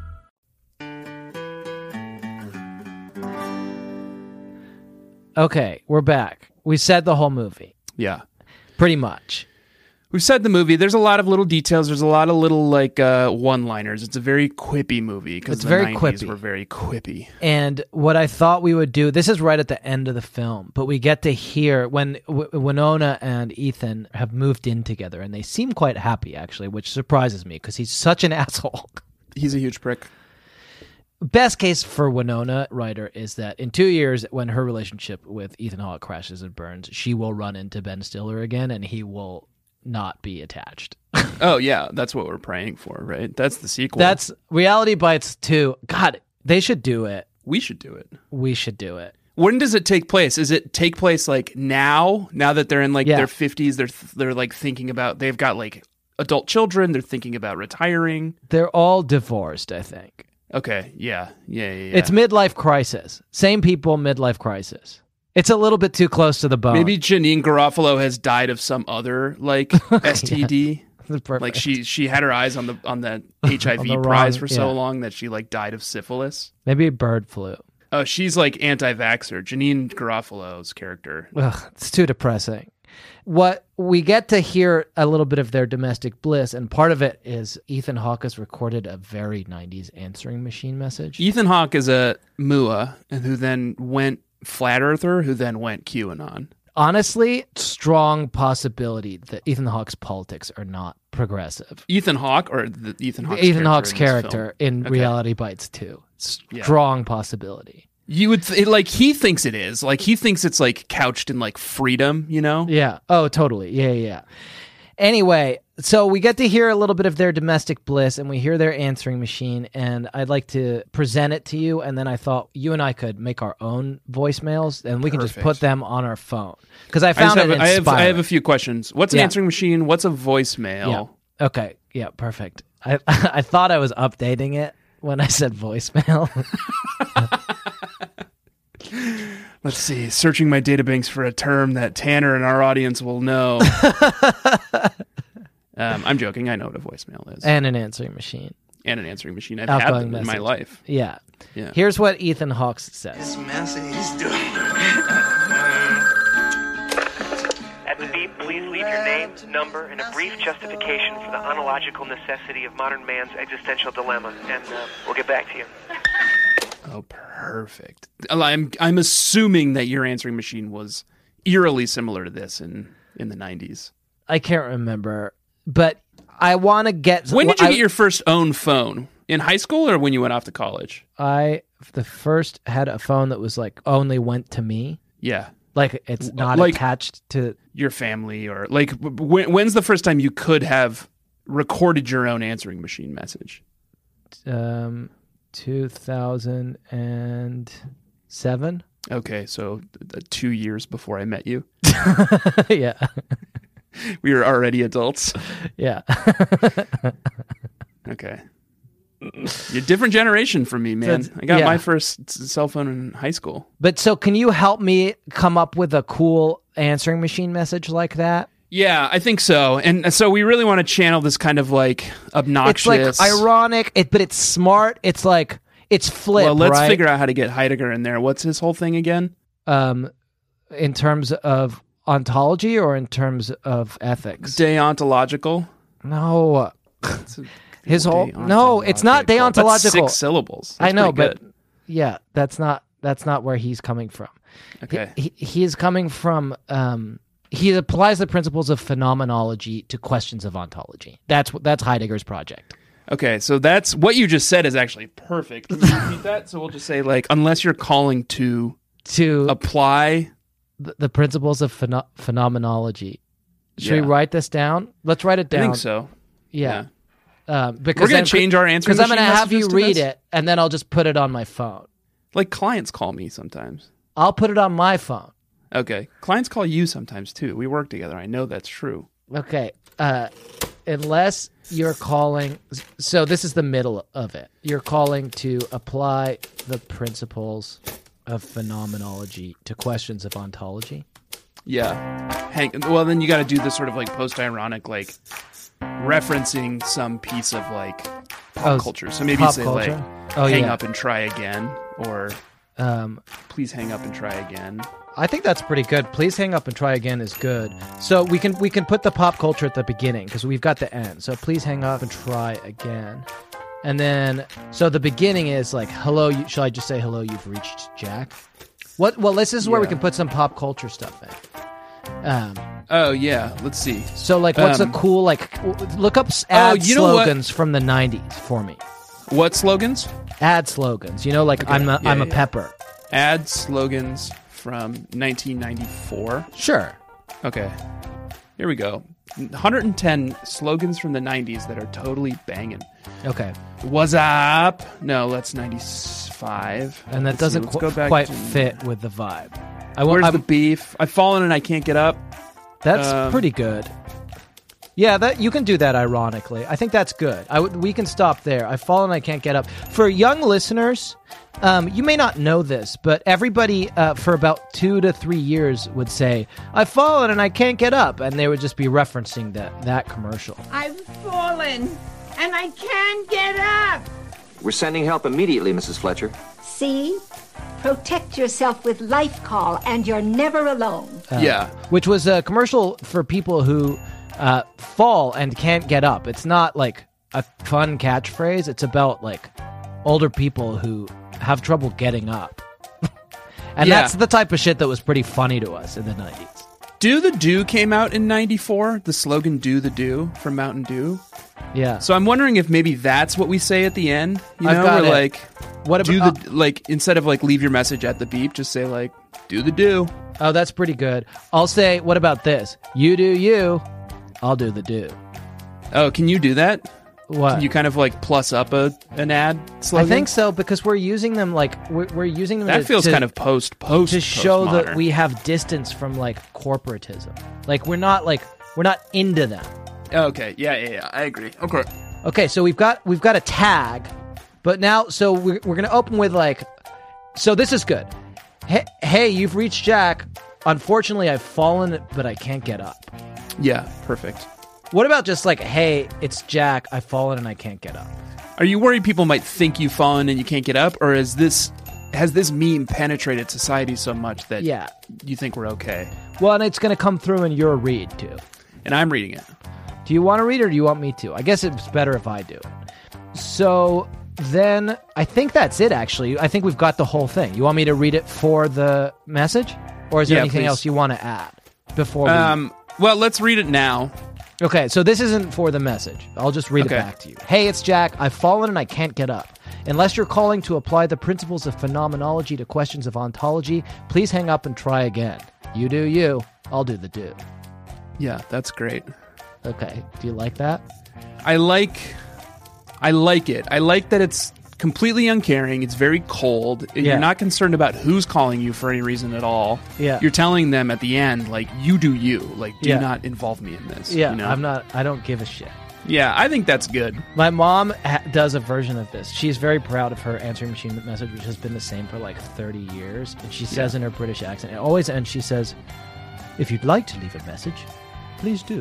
Okay, we're back. We said the whole movie. Yeah. Pretty much. We've said the movie. There's a lot of little details. There's a lot of little one-liners. It's a very quippy movie because the very 90s quippy. were very quippy. And what I thought we would do, this is right at the end of the film, but we get to hear when Winona and Ethan have moved in together, and they seem quite happy, actually, which surprises me because he's such an asshole. He's a huge prick. Best case for Winona Ryder is that in 2 years, when her relationship with Ethan Hawke crashes and burns, she will run into Ben Stiller again, and he will not be attached. Oh, yeah. That's what we're praying for, right? That's the sequel. That's Reality Bites 2. God, they should do it. We should do it. We should do it. When does it take place? Is it take place like now that they're in like their 50s? They're like thinking about, they've got like adult children. They're thinking about retiring. They're all divorced, I think. Okay. Yeah. It's midlife crisis. Same people, midlife crisis. It's a little bit too close to the bone. Maybe Janine Garofalo has died of some other like STD. Like she had her eyes on that HIV on the prize wrong, for so long that she like died of syphilis. Maybe bird flu. Oh, she's like anti-vaxxer. Janine Garofalo's character. Ugh, it's too depressing. What we get to hear a little bit of their domestic bliss, and part of it is Ethan Hawke has recorded a very 90s answering machine message. Ethan Hawke is a MUA, and who then went flat earther, who then went QAnon. honestly, strong possibility that Ethan Hawke's politics are not progressive. Ethan Hawke or the Ethan Hawke's Ethan Hawke's character in Okay. Reality Bites 2. Strong possibility. You would like he thinks it is. Like he thinks it's like couched in like freedom, you know? Yeah. Oh, totally. Yeah. Anyway, so we get to hear a little bit of their domestic bliss, and we hear their answering machine, and I'd like to present it to you, and then I thought you and I could make our own voicemails, and we can just put them on our phone. Because I found it inspiring. I have a few questions. What's an answering machine? What's a voicemail? Yeah. Okay. Yeah, perfect. I thought I was updating it when I said voicemail. Let's see. Searching my databanks for a term that Tanner and our audience will know. I'm joking. I know what a voicemail is. And an answering machine. And an answering machine. I've had them in my life. Yeah. Here's what Ethan Hawke says. He's doing. At the beep, please leave your name, number, and a brief justification for the ontological necessity of modern man's existential dilemma, and we'll get back to you. Oh, perfect. I'm assuming that your answering machine was eerily similar to this in the 90s. I can't remember, but I want to get... When did you get your first own phone? In high school or when you went off to college? The first had a phone that was like only went to me. Yeah. Like it's not like attached to... your family, or like when's the first time you could have recorded your own answering machine message? 2007. Okay, so 2 years before I met you. Yeah. We were already adults. Yeah. Okay. You're a different generation from me, man. So I got my first cell phone in high school. But so can you help me come up with a cool answering machine message like that? Yeah, I think so. And so we really want to channel this kind of like obnoxious... It's like ironic, but it's smart. It's like, it's flip, Well, let's right? figure out how to get Heidegger in there. What's his whole thing again? In terms of ontology or in terms of ethics? Deontological? No. His whole... No, it's not deontological. That's 6 syllables. That's I know, pretty but good. yeah, that's not where he's coming from. Okay. He is coming from... he applies the principles of phenomenology to questions of ontology. That's Heidegger's project. Okay, so that's what you just said is actually perfect. Can you repeat that? So we'll just say, like, unless you're calling to apply the principles of phenomenology. Should we write this down? Let's write it down. I think so. Yeah. Because we're going to change our answer because I'm going to have you read it, and then I'll just put it on my phone. Like clients call me sometimes. I'll put it on my phone. Okay. Clients call you sometimes, too. We work together. I know that's true. Okay. Unless you're calling... So this is the middle of it. You're calling to apply the principles of phenomenology to questions of ontology? Yeah. Well, then you got to do this sort of like post-ironic, like referencing some piece of like pop culture. So maybe say culture? Like, hang up and try again, or please hang up and try again. I think that's pretty good. Please hang up and try again is good. So we can put the pop culture at the beginning because we've got the end. So please hang up and try again. And then, so the beginning is like, hello, shall I just say, hello, you've reached Jack? What? Well, this is where we can put some pop culture stuff in. Oh, yeah. Let's see. So, like, what's a cool, like, look up ad slogans from the 90s for me. What slogans? Ad slogans. You know, like, Okay. I'm a pepper. Ad slogans from 1994. Sure. Okay. Here we go. 110 slogans from the 90s that are totally banging. Okay. What's up? No, that's 95. And that Let's see, doesn't let's go back quite to- fit with the vibe. Where's the beef? I've fallen and I can't get up. That's pretty good. Yeah, that you can do that ironically. I think that's good. We can stop there. I've fallen, I can't get up. For young listeners, you may not know this, but everybody for about 2 to 3 years would say, I've fallen and I can't get up. And they would just be referencing that commercial. I've fallen and I can't get up. We're sending help immediately, Mrs. Fletcher. See? Protect yourself with Life Call and you're never alone. Which was a commercial for people who fall and can't get up. It's not like a fun catchphrase. It's about like older people who have trouble getting up. And that's the type of shit that was pretty funny to us in the 90s. Do the Do came out in 94, the slogan Do the Do from Mountain Dew. Yeah. So I'm wondering if maybe that's what we say at the end. You I've know, got we're it. like, What do about- the, like, instead of like leave your message at the beep, just say like, do the do. Oh, that's pretty good. I'll say, what about this? You do you, I'll do the do. Oh, can you do that? What? Can you kind of like plus up an ad slogan? I think so, because we're using them like we're using them. That feels kind of post to show that postmodern. we have distance from like corporatism. Like we're not into them. Okay, yeah, I agree. Okay. Okay, so we've got a tag, but now so we're gonna open with like, so this is good. Hey, you've reached Jack. Unfortunately, I've fallen, but I can't get up. Yeah, perfect. What about just like, hey, it's Jack. I've fallen and I can't get up. Are you worried people might think you've fallen and you can't get up, or has this meme penetrated society so much that you think we're okay? Well, and it's gonna come through in your read too. And I'm reading it. Do you want to read or do you want me to? I guess it's better if I do it. So then I think that's it, actually. I think we've got the whole thing. You want me to read it for the message? Or is there anything please. else you want to add before we... Well, let's read it now. Okay, so this isn't for the message. I'll just read it back to you. Hey, it's Jack. I've fallen and I can't get up. Unless you're calling to apply the principles of phenomenology to questions of ontology, please hang up and try again. You do you. I'll do the do. Yeah, that's great. Okay. Do you like that? I like it. I like that it's completely uncaring. It's very cold. Yeah. You're not concerned about who's calling you for any reason at all. Yeah. You're telling them at the end, like, you do you. Like, do Yeah. not involve me in this. Yeah, you know? I don't give a shit. Yeah, I think that's good. My mom does a version of this. She's very proud of her answering machine message, which has been the same for like 30 years. And she says in her British accent, it always ends, she says, if you'd like to leave a message, please do.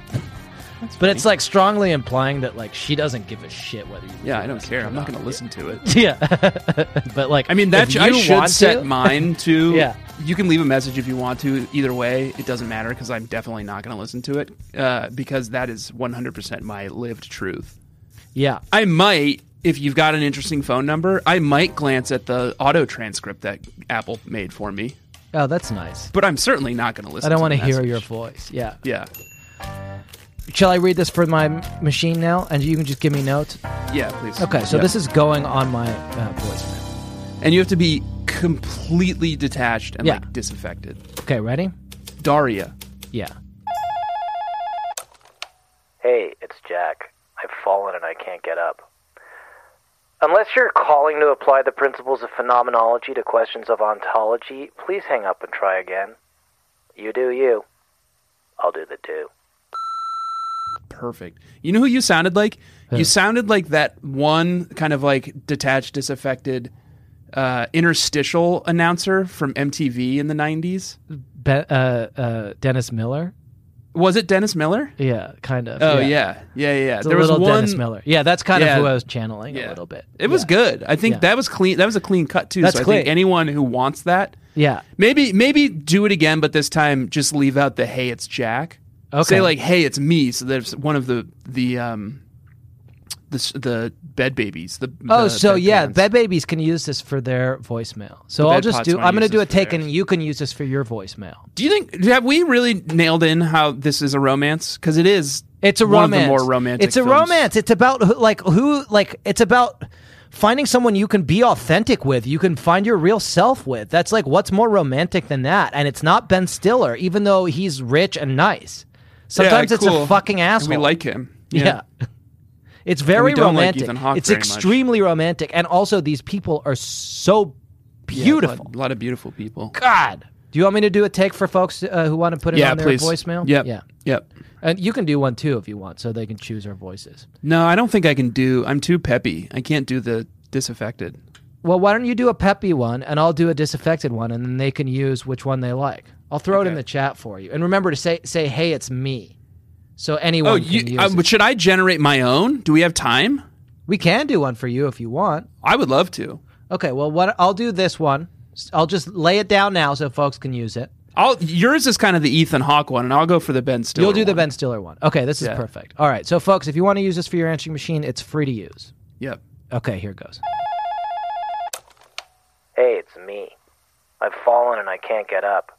But it's like strongly implying that like she doesn't give a shit whether you leave Yeah, a I don't message care. or I'm not not. going to listen to it. Yeah. But like, I mean, if I you should want set to- mine to. Yeah. You can leave a message if you want to. Either way, it doesn't matter because I'm definitely not going to listen to it because that is 100% my lived truth. Yeah. I might, if you've got an interesting phone number, I might glance at the auto transcript that Apple made for me. Oh, that's nice. But I'm certainly not going to listen. I don't want to hear your voice. Yeah. Yeah. Shall I read this for my machine now, and you can just give me notes? Yeah, please. Okay, so Yeah. this is going on my voicemail. And you have to be completely detached and Yeah. like disaffected. Okay, ready? Daria. Yeah. Hey, it's Jack. I've fallen and I can't get up. Unless you're calling to apply the principles of phenomenology to questions of ontology, please hang up and try again. You do you. I'll do the do. Perfect. You know who you sounded like? You sounded like that one kind of like detached, disaffected interstitial announcer from MTV in the 90s. Dennis Miller? Was it Dennis Miller? Yeah, kind of. Oh, yeah. It's There a was little one... Dennis Miller. Yeah, that's kind of Yeah. who I was channeling a little bit. It was good. I think that was clean. That was a clean cut too. That's so I clean. think anyone who wants that, Yeah. maybe do it again, but this time just leave out the "Hey, it's Jack." Okay. Say like "Hey, it's me." So there's one of the bed babies. Bed Babies can use this for their voicemail. So The I'll Bed just Pots do. wanna I'm going to use do a this for take, and you can use this for your voicemail. Do you think have we really nailed in how this is a romance? Because it is. It's a one romance. of the more romantic. It's a films. romance. It's about it's about finding someone you can be authentic with. You can find your real self with. That's like what's more romantic than that? And it's not Ben Stiller, even though he's rich and nice. Sometimes it's cool. a fucking asshole. We like him. Yeah. It's And very we don't like romantic. Ethan Hawke It's very much. extremely romantic, and also these people are so beautiful. A lot of beautiful people. God. Do you want me to do a take for folks who want to put it on their please. voicemail? Yep. Yeah. Yep. And you can do one too if you want, so they can choose our voices. No, I don't think I can do. I'm too peppy. I can't do the disaffected. Well, why don't you do a peppy one, and I'll do a disaffected one, and then they can use which one they like. I'll throw it in the chat for you. And remember to say, hey, it's me. So anyone can use it. Should I generate my own? Do we have time? We can do one for you if you want. I would love to. Okay, well, I'll do this one. I'll just lay it down now so folks can use it. Yours is kind of the Ethan Hawke one, and I'll go for the Ben Stiller You'll do the one. Ben Stiller one. Okay, this is perfect. All right, so folks, if you want to use this for your answering machine, it's free to use. Yep. Okay, here goes. Hey, it's me. I've fallen and I can't get up.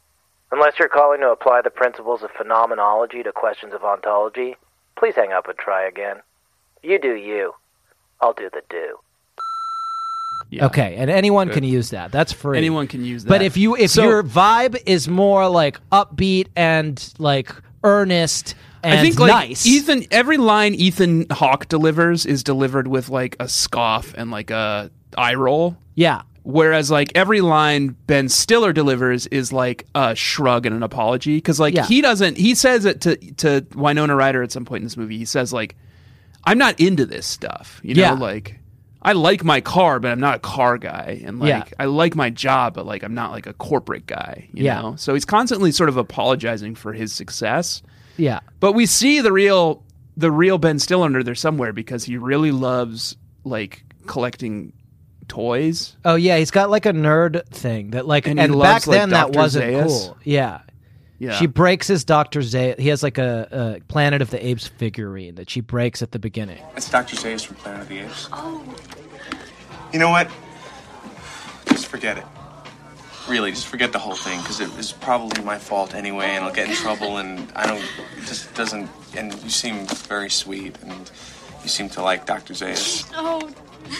Unless you're calling to apply the principles of phenomenology to questions of ontology, please hang up and try again. You do you. I'll do the do. Yeah. Okay, and anyone Good. can use that. That's free. Anyone can use that. But if your vibe is more like upbeat and like earnest and I think like nice, every line Ethan Hawke delivers is delivered with like a scoff and like a eye roll. Yeah. Whereas like every line Ben Stiller delivers is like a shrug and an apology, because like he says it to Winona Ryder at some point in this movie. He says like, I'm not into this stuff, you know, like I like my car, but I'm not a car guy, and like I like my job, but like I'm not like a corporate guy, you know. So he's constantly sort of apologizing for his success. Yeah. But we see the real Ben Stiller under there somewhere, because he really loves like collecting toys. Oh yeah, he's got like a nerd thing that like, and he back loves, like, then that Dr. wasn't Zaius. cool. Yeah. Yeah. She breaks his Dr. Zaius. He has like a Planet of the Apes figurine that she breaks at the beginning. That's Dr. Zaius from Planet of the Apes. Oh. You know what? Just forget it. Really, just forget the whole thing, because it was probably my fault anyway, and I'll get in trouble, and it just doesn't, and you seem very sweet, and you seem to like Dr. Zaius. Oh.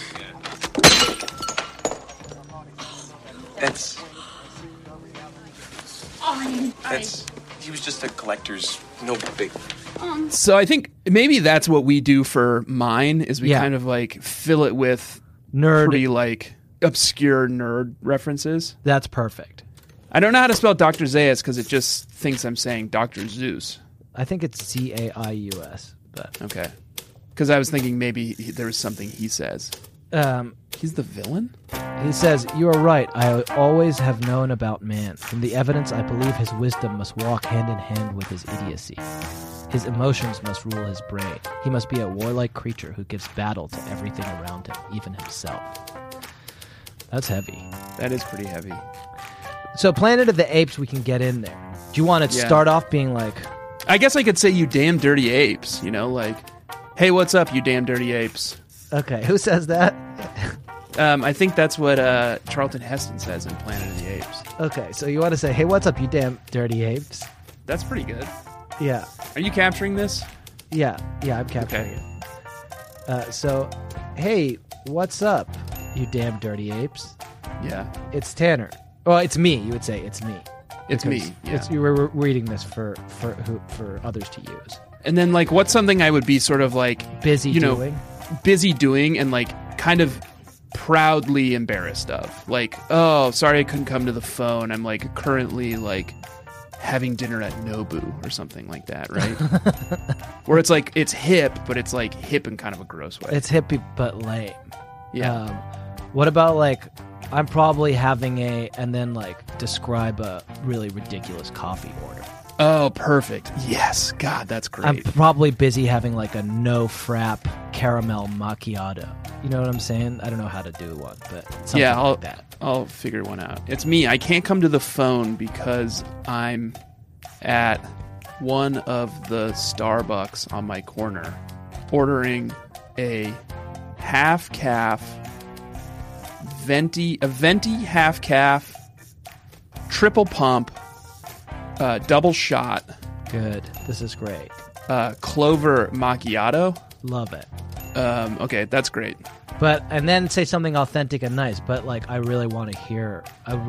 He was just a collector's, no big. So I think maybe that's what we do for mine, is we kind of like fill it with pretty like obscure nerd references. That's perfect. I don't know how to spell Dr. Zaius because it just thinks I'm saying Dr. Zeus. I think it's Zaius, but okay. Because I was thinking maybe there was something he says. He's the villain? He says, "You are right. I always have known about man. From the evidence, I believe his wisdom must walk hand in hand with his idiocy. His emotions must rule his brain. He must be a warlike creature who gives battle to everything around him, even himself." That's heavy. That is pretty heavy. So Planet of the Apes, we can get in there. Do you want to start off being like... I guess I could say, "You damn dirty apes," you know, like, "Hey, what's up, you damn dirty apes?" Okay, who says that? I think that's what Charlton Heston says in Planet of the Apes. Okay, so you want to say, "Hey, what's up, you damn dirty apes?" That's pretty good. Yeah. Are you capturing this? Yeah, I'm capturing it. So, "Hey, what's up, you damn dirty apes?" Yeah. It's Tanner. Well, it's me. You would say it's me. It's me. Yeah. You were reading this for others to use. And then, like, what's something I would be sort of like busy doing and like kind of proudly embarrassed of, like, "Oh, sorry I couldn't come to the phone. I'm like currently like having dinner at Nobu," or something like that, right? Where it's like it's hip, but it's like hip in kind of a gross way. It's hippie but lame. Yeah. What about like, "I'm probably having and then like describe a really ridiculous coffee order." Oh, perfect. Yes. God, that's great. I'm probably busy having like a no frap caramel macchiato. You know what I'm saying? I don't know how to do one, but something like that. I'll figure one out. It's me. I can't come to the phone because I'm at one of the Starbucks on my corner ordering a half-calf venti half-calf triple pump double shot. Good. This is great. Clover macchiato. Love it. Okay, that's great. And then say something authentic and nice, but like I really want to hear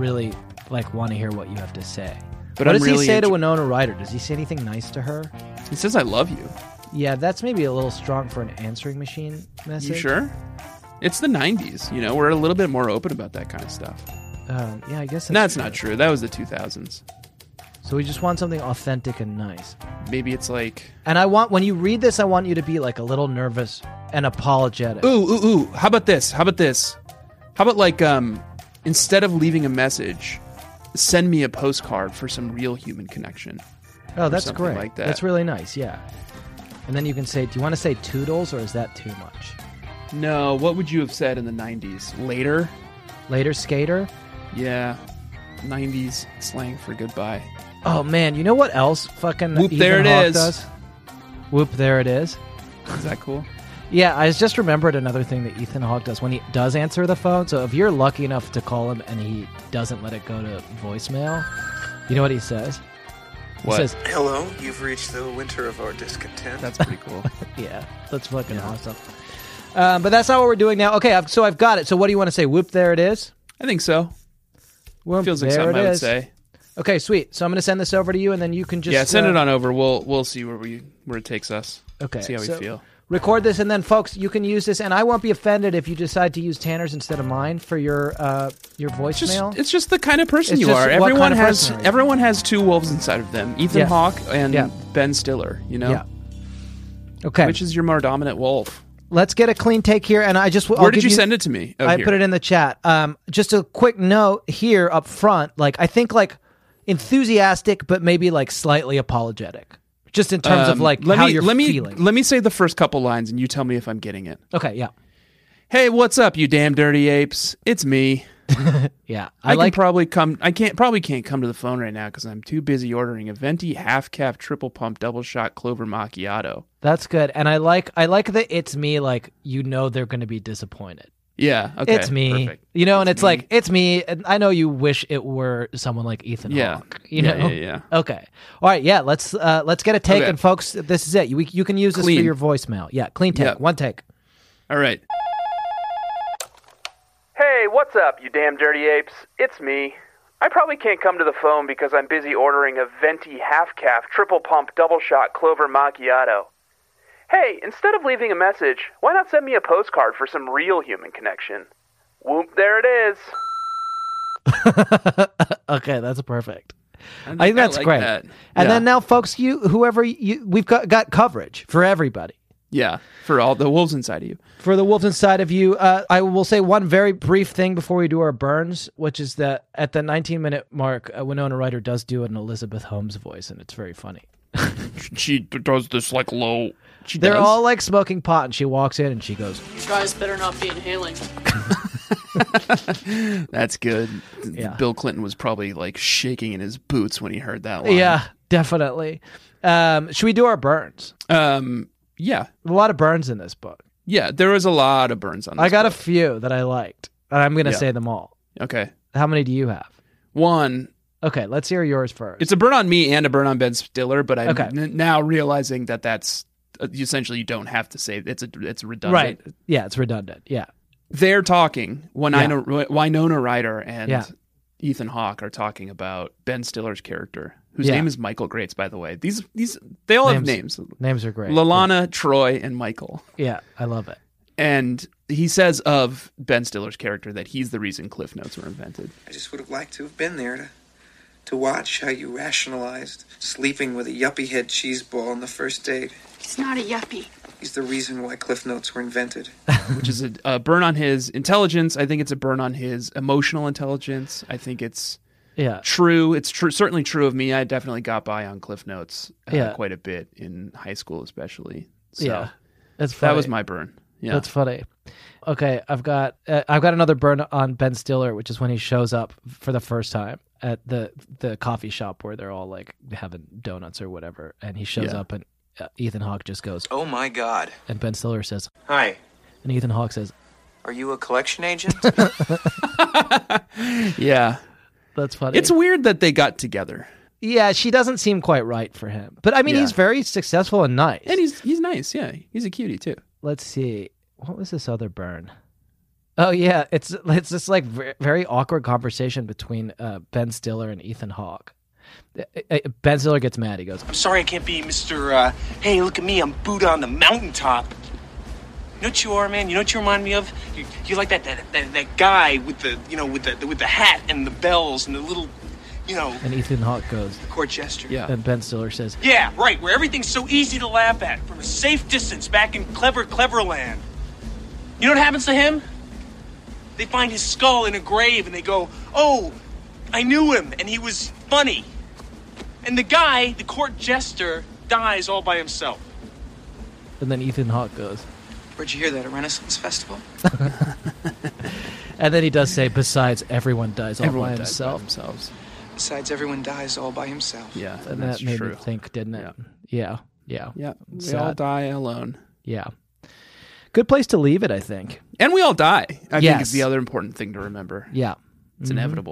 what you have to say. But what does he say to Winona Ryder? Does he say anything nice to her? He says, "I love you." Yeah, that's maybe a little strong for an answering machine message. You sure? It's the 90s, you know, we're a little bit more open about that kind of stuff. Yeah, I guess that's not true. That was the 2000s. So we just want something authentic and nice. Maybe it's like... And when you read this, I want you to be like a little nervous and apologetic. Ooh. How about this? How about like, instead of leaving a message, send me a postcard for some real human connection. Oh, that's great. Like that. That's really nice, yeah. And then you can say, do you want to say toodles or is that too much? No, what would you have said in the 90s? Later? Later skater? Yeah. 90s slang for goodbye. Oh, man, you know what else fucking Whoop, Ethan there it Hawke is. does? Whoop, there it is. Is that cool? Yeah, I just remembered another thing that Ethan Hawke does when he does answer the phone. So if you're lucky enough to call him and he doesn't let it go to voicemail, You know what he says? What? He says, Hello, you've reached the winter of our discontent. That's pretty cool. yeah, that's fucking awesome. But that's not what we're doing now. Okay, so I've got it. So what do you want to say? Whoop, there it is? I think so. Whoop, Feels like there something it I would is. say. Okay, sweet. So I'm going to send this over to you, and then you can just... send it on over. We'll see where it takes us. Okay. See how we feel. Record this, and then, folks, you can use this, and I won't be offended if you decide to use Tanner's instead of mine for your voicemail. It's just the kind of person It's you just are. what Everyone kind of person are you? everyone has two wolves inside of them: Ethan Yeah. Hawke and Yeah. Ben Stiller. You know. Yeah. Okay. Which is your more dominant wolf? Let's get a clean take here, and I just... Where did you send it to me? Oh, I here. put it in the chat. Just a quick note here up front. I think enthusiastic, but maybe slightly apologetic. Just in terms of how you're feeling. Let me say the first couple lines, and you tell me if I'm getting it. Okay, yeah. Hey, what's up, you damn dirty apes? It's me. Yeah, I probably can't come to the phone right now because I'm too busy ordering a venti half calf triple pump double shot Clover macchiato. That's good, and I like that it's me. They're going to be disappointed. Yeah, okay, it's me. Perfect. And it's it's me. And I know you wish it were someone like Ethan Hawke. Yeah. Okay. All right. Yeah. Let's get a take, Okay. and folks, this is it. You can use this Clean. for your voicemail. Yeah, clean take. Yep. One take. All right. Hey, what's up, you damn dirty apes? It's me. I probably can't come to the phone because I'm busy ordering a venti half calf triple pump double shot Clover macchiato. Hey, instead of leaving a message, why not send me a postcard for some real human connection? Whoop, there it is. Okay, that's perfect. I think that's like great. that. And Yeah. then now, folks, we've got coverage for everybody. Yeah, for all the wolves inside of you. For the wolves inside of you, I will say one very brief thing before we do our burns, which is that at the 19-minute mark, Winona Ryder does do an Elizabeth Holmes voice, and it's very funny. She does this low. They're all smoking pot, and she walks in and she goes, You guys better not be inhaling. That's good. Yeah. Bill Clinton was probably shaking in his boots when he heard that line. Yeah, definitely. Should we do our burns? Yeah. A lot of burns in this book. Yeah, there was a lot of burns on this I got book. a few that I liked, and I'm going to Yeah. say them all. Okay. How many do you have? One. Okay, let's hear yours first. It's a burn on me and a burn on Ben Stiller, but I'm Okay. now realizing that that's essentially you don't have to say it's redundant. Right. Yeah, it's redundant. Yeah. They're talking. Yeah. Winona Ryder and Yeah. Ethan Hawke are talking about Ben Stiller's character, whose Yeah. name is Michael Grates, by the way. These they all have names. Names are great. Lalana, Troy, and Michael. Yeah, I love it. And he says of Ben Stiller's character that he's the reason Cliff Notes were invented. I just would have liked to have been there to watch how you rationalized sleeping with a yuppie head cheeseball on the first date. He's not a yuppie. He's the reason why Cliff Notes were invented. Which is a burn on his intelligence. I think it's a burn on his emotional intelligence. I think it's true. It's certainly true of me. I definitely got by on Cliff Notes quite a bit in high school, especially. So Yeah, that's funny. that was my burn. Yeah, That's funny. Okay, I've got another burn on Ben Stiller, which is when he shows up for the first time at the coffee shop where they're all having donuts or whatever, and he shows up and Ethan Hawke just goes, Oh my God. and Ben Stiller says, Hi. and Ethan Hawke says, Are you a collection agent? yeah. That's funny. It's weird that they got together. Yeah, she doesn't seem quite right for him. But I mean, Yeah. he's very successful and nice. And he's nice. Yeah, he's a cutie too. Let's see. What was this other burn? Oh yeah, it's this very awkward conversation between Ben Stiller and Ethan Hawke. Ben Stiller gets mad. He goes, I'm sorry I can't be Mr. Hey, look at me, I'm Buddha on the mountaintop. You know what you are, man? You know what you remind me of? You like that guy with the with the hat and the bells and the little, and Ethan Hawke goes, court gesture. Yeah. And Ben Stiller says, Yeah, right, where everything's so easy to laugh at from a safe distance back in clever land. You know what happens to him? They find his skull in a grave and they go, oh, I knew him and he was funny. And the guy, the court jester, dies all by himself. and then Ethan Hawke goes, Where'd you hear that? A Renaissance festival? and then he does say, besides, everyone dies all Everyone by dies by himself. themselves. Besides, everyone dies all by himself. Yeah, And that's that made true. me think, didn't it? Yeah. Yeah, we Sad. all die alone. Yeah. Good place to leave it, I think. And we all die. I think Yes. is the other important thing to remember. Yeah. It's Mhm. inevitable.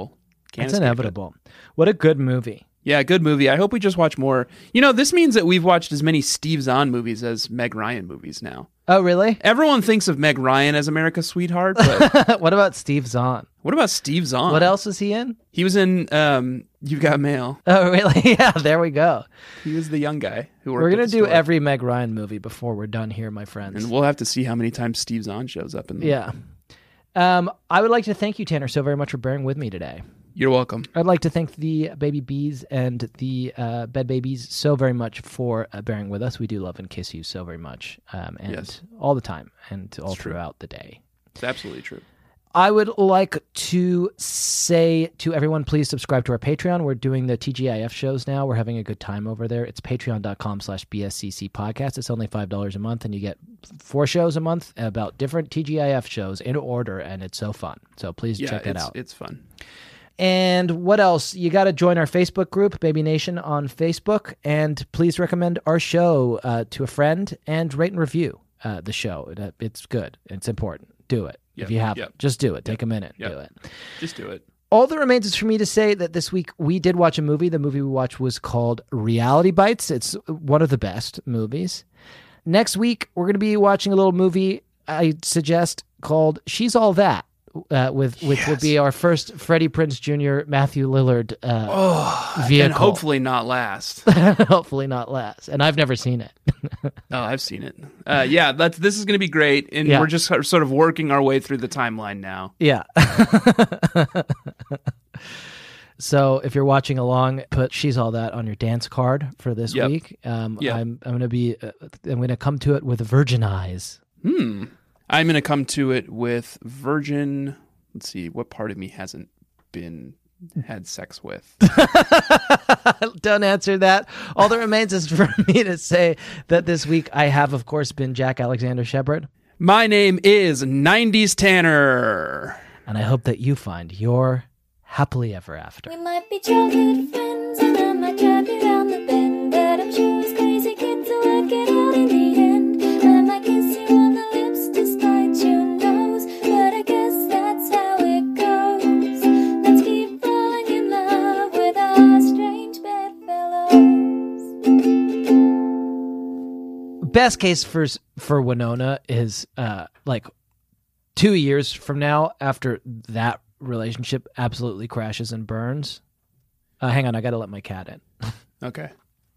It's inevitable. What a good movie. Yeah, good movie. I hope we just watch more. This means that we've watched as many Steve Zahn movies as Meg Ryan movies now. Oh, really? Everyone thinks of Meg Ryan as America's sweetheart, but what about Steve Zahn? What else was he in? He was in You've Got Mail. Oh, really? Yeah, there we go. He was the young guy who worked We're going at to the do store. every Meg Ryan movie before we're done here, my friends. And we'll have to see how many times Steve Zahn shows up in them. Yeah. I would like to thank you, Tanner, so very much for bearing with me today. You're welcome. I'd like to thank the Baby Bees and the Bed Babies so very much for bearing with us. We do love and kiss you so very much, and Yes. all the time and all It's true. throughout the day. It's absolutely true. I would like to say to everyone, please subscribe to our Patreon. We're doing the TGIF shows now. We're having a good time over there. It's patreon.com/BSCC podcast. It's only $5 a month, and you get 4 shows a month about different TGIF shows in order, and it's so fun. So please check it out. It's fun. And what else? You got to join our Facebook group, Baby Nation on Facebook, and please recommend our show to a friend and rate and review the show. It's good. It's important. Do it. If you haven't, just do it. Take a minute. Do it. Just do it. All that remains is for me to say that this week we did watch a movie. The movie we watched was called Reality Bites. It's one of the best movies. Next week, we're going to be watching a little movie I suggest called She's All That, which will be our first Freddie Prinze Jr., Matthew Lillard vehicle. And hopefully not last. Hopefully not last. And I've never seen it. Oh, I've seen it. This is going to be great. And Yeah. we're just sort of working our way through the timeline now. Yeah. So if you're watching along, put She's All That on your dance card for this week. I'm going to come to it with virgin eyes. I'm going to come to it with virgin. Let's see, what part of me hasn't been had sex with? Don't answer that. All that remains is for me to say that this week I have, of course, been Jack Alexander Shepard. My name is 90s Tanner. And I hope that you find your happily ever after. We might be childhood friends, and I might drive you round the bend, but I'm sure it's crazy kid to work it out in the end. I might kiss you on the lips despite your nose, but I guess that's how it goes. Let's keep falling in love with our strange bedfellows. Best case for Winona is like 2 years from now, after that relationship absolutely crashes and burns. Hang on, I gotta let my cat in. Okay.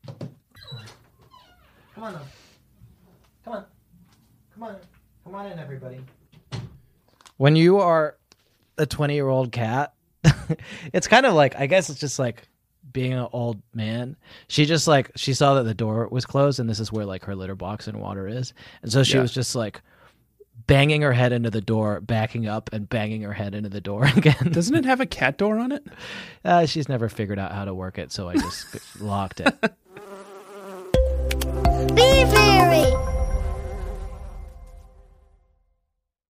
Come on, come on in, everybody. When you are a 20-year-old cat, it's kind of like, I guess it's just like being an old man. She just like, she saw that the door was closed, and this is where like her litter box and water is, and so she was just like banging her head into the door, backing up, and banging her head into the door again. Doesn't it have a cat door on it? She's never figured out how to work it, so I just locked it. Be Fairy!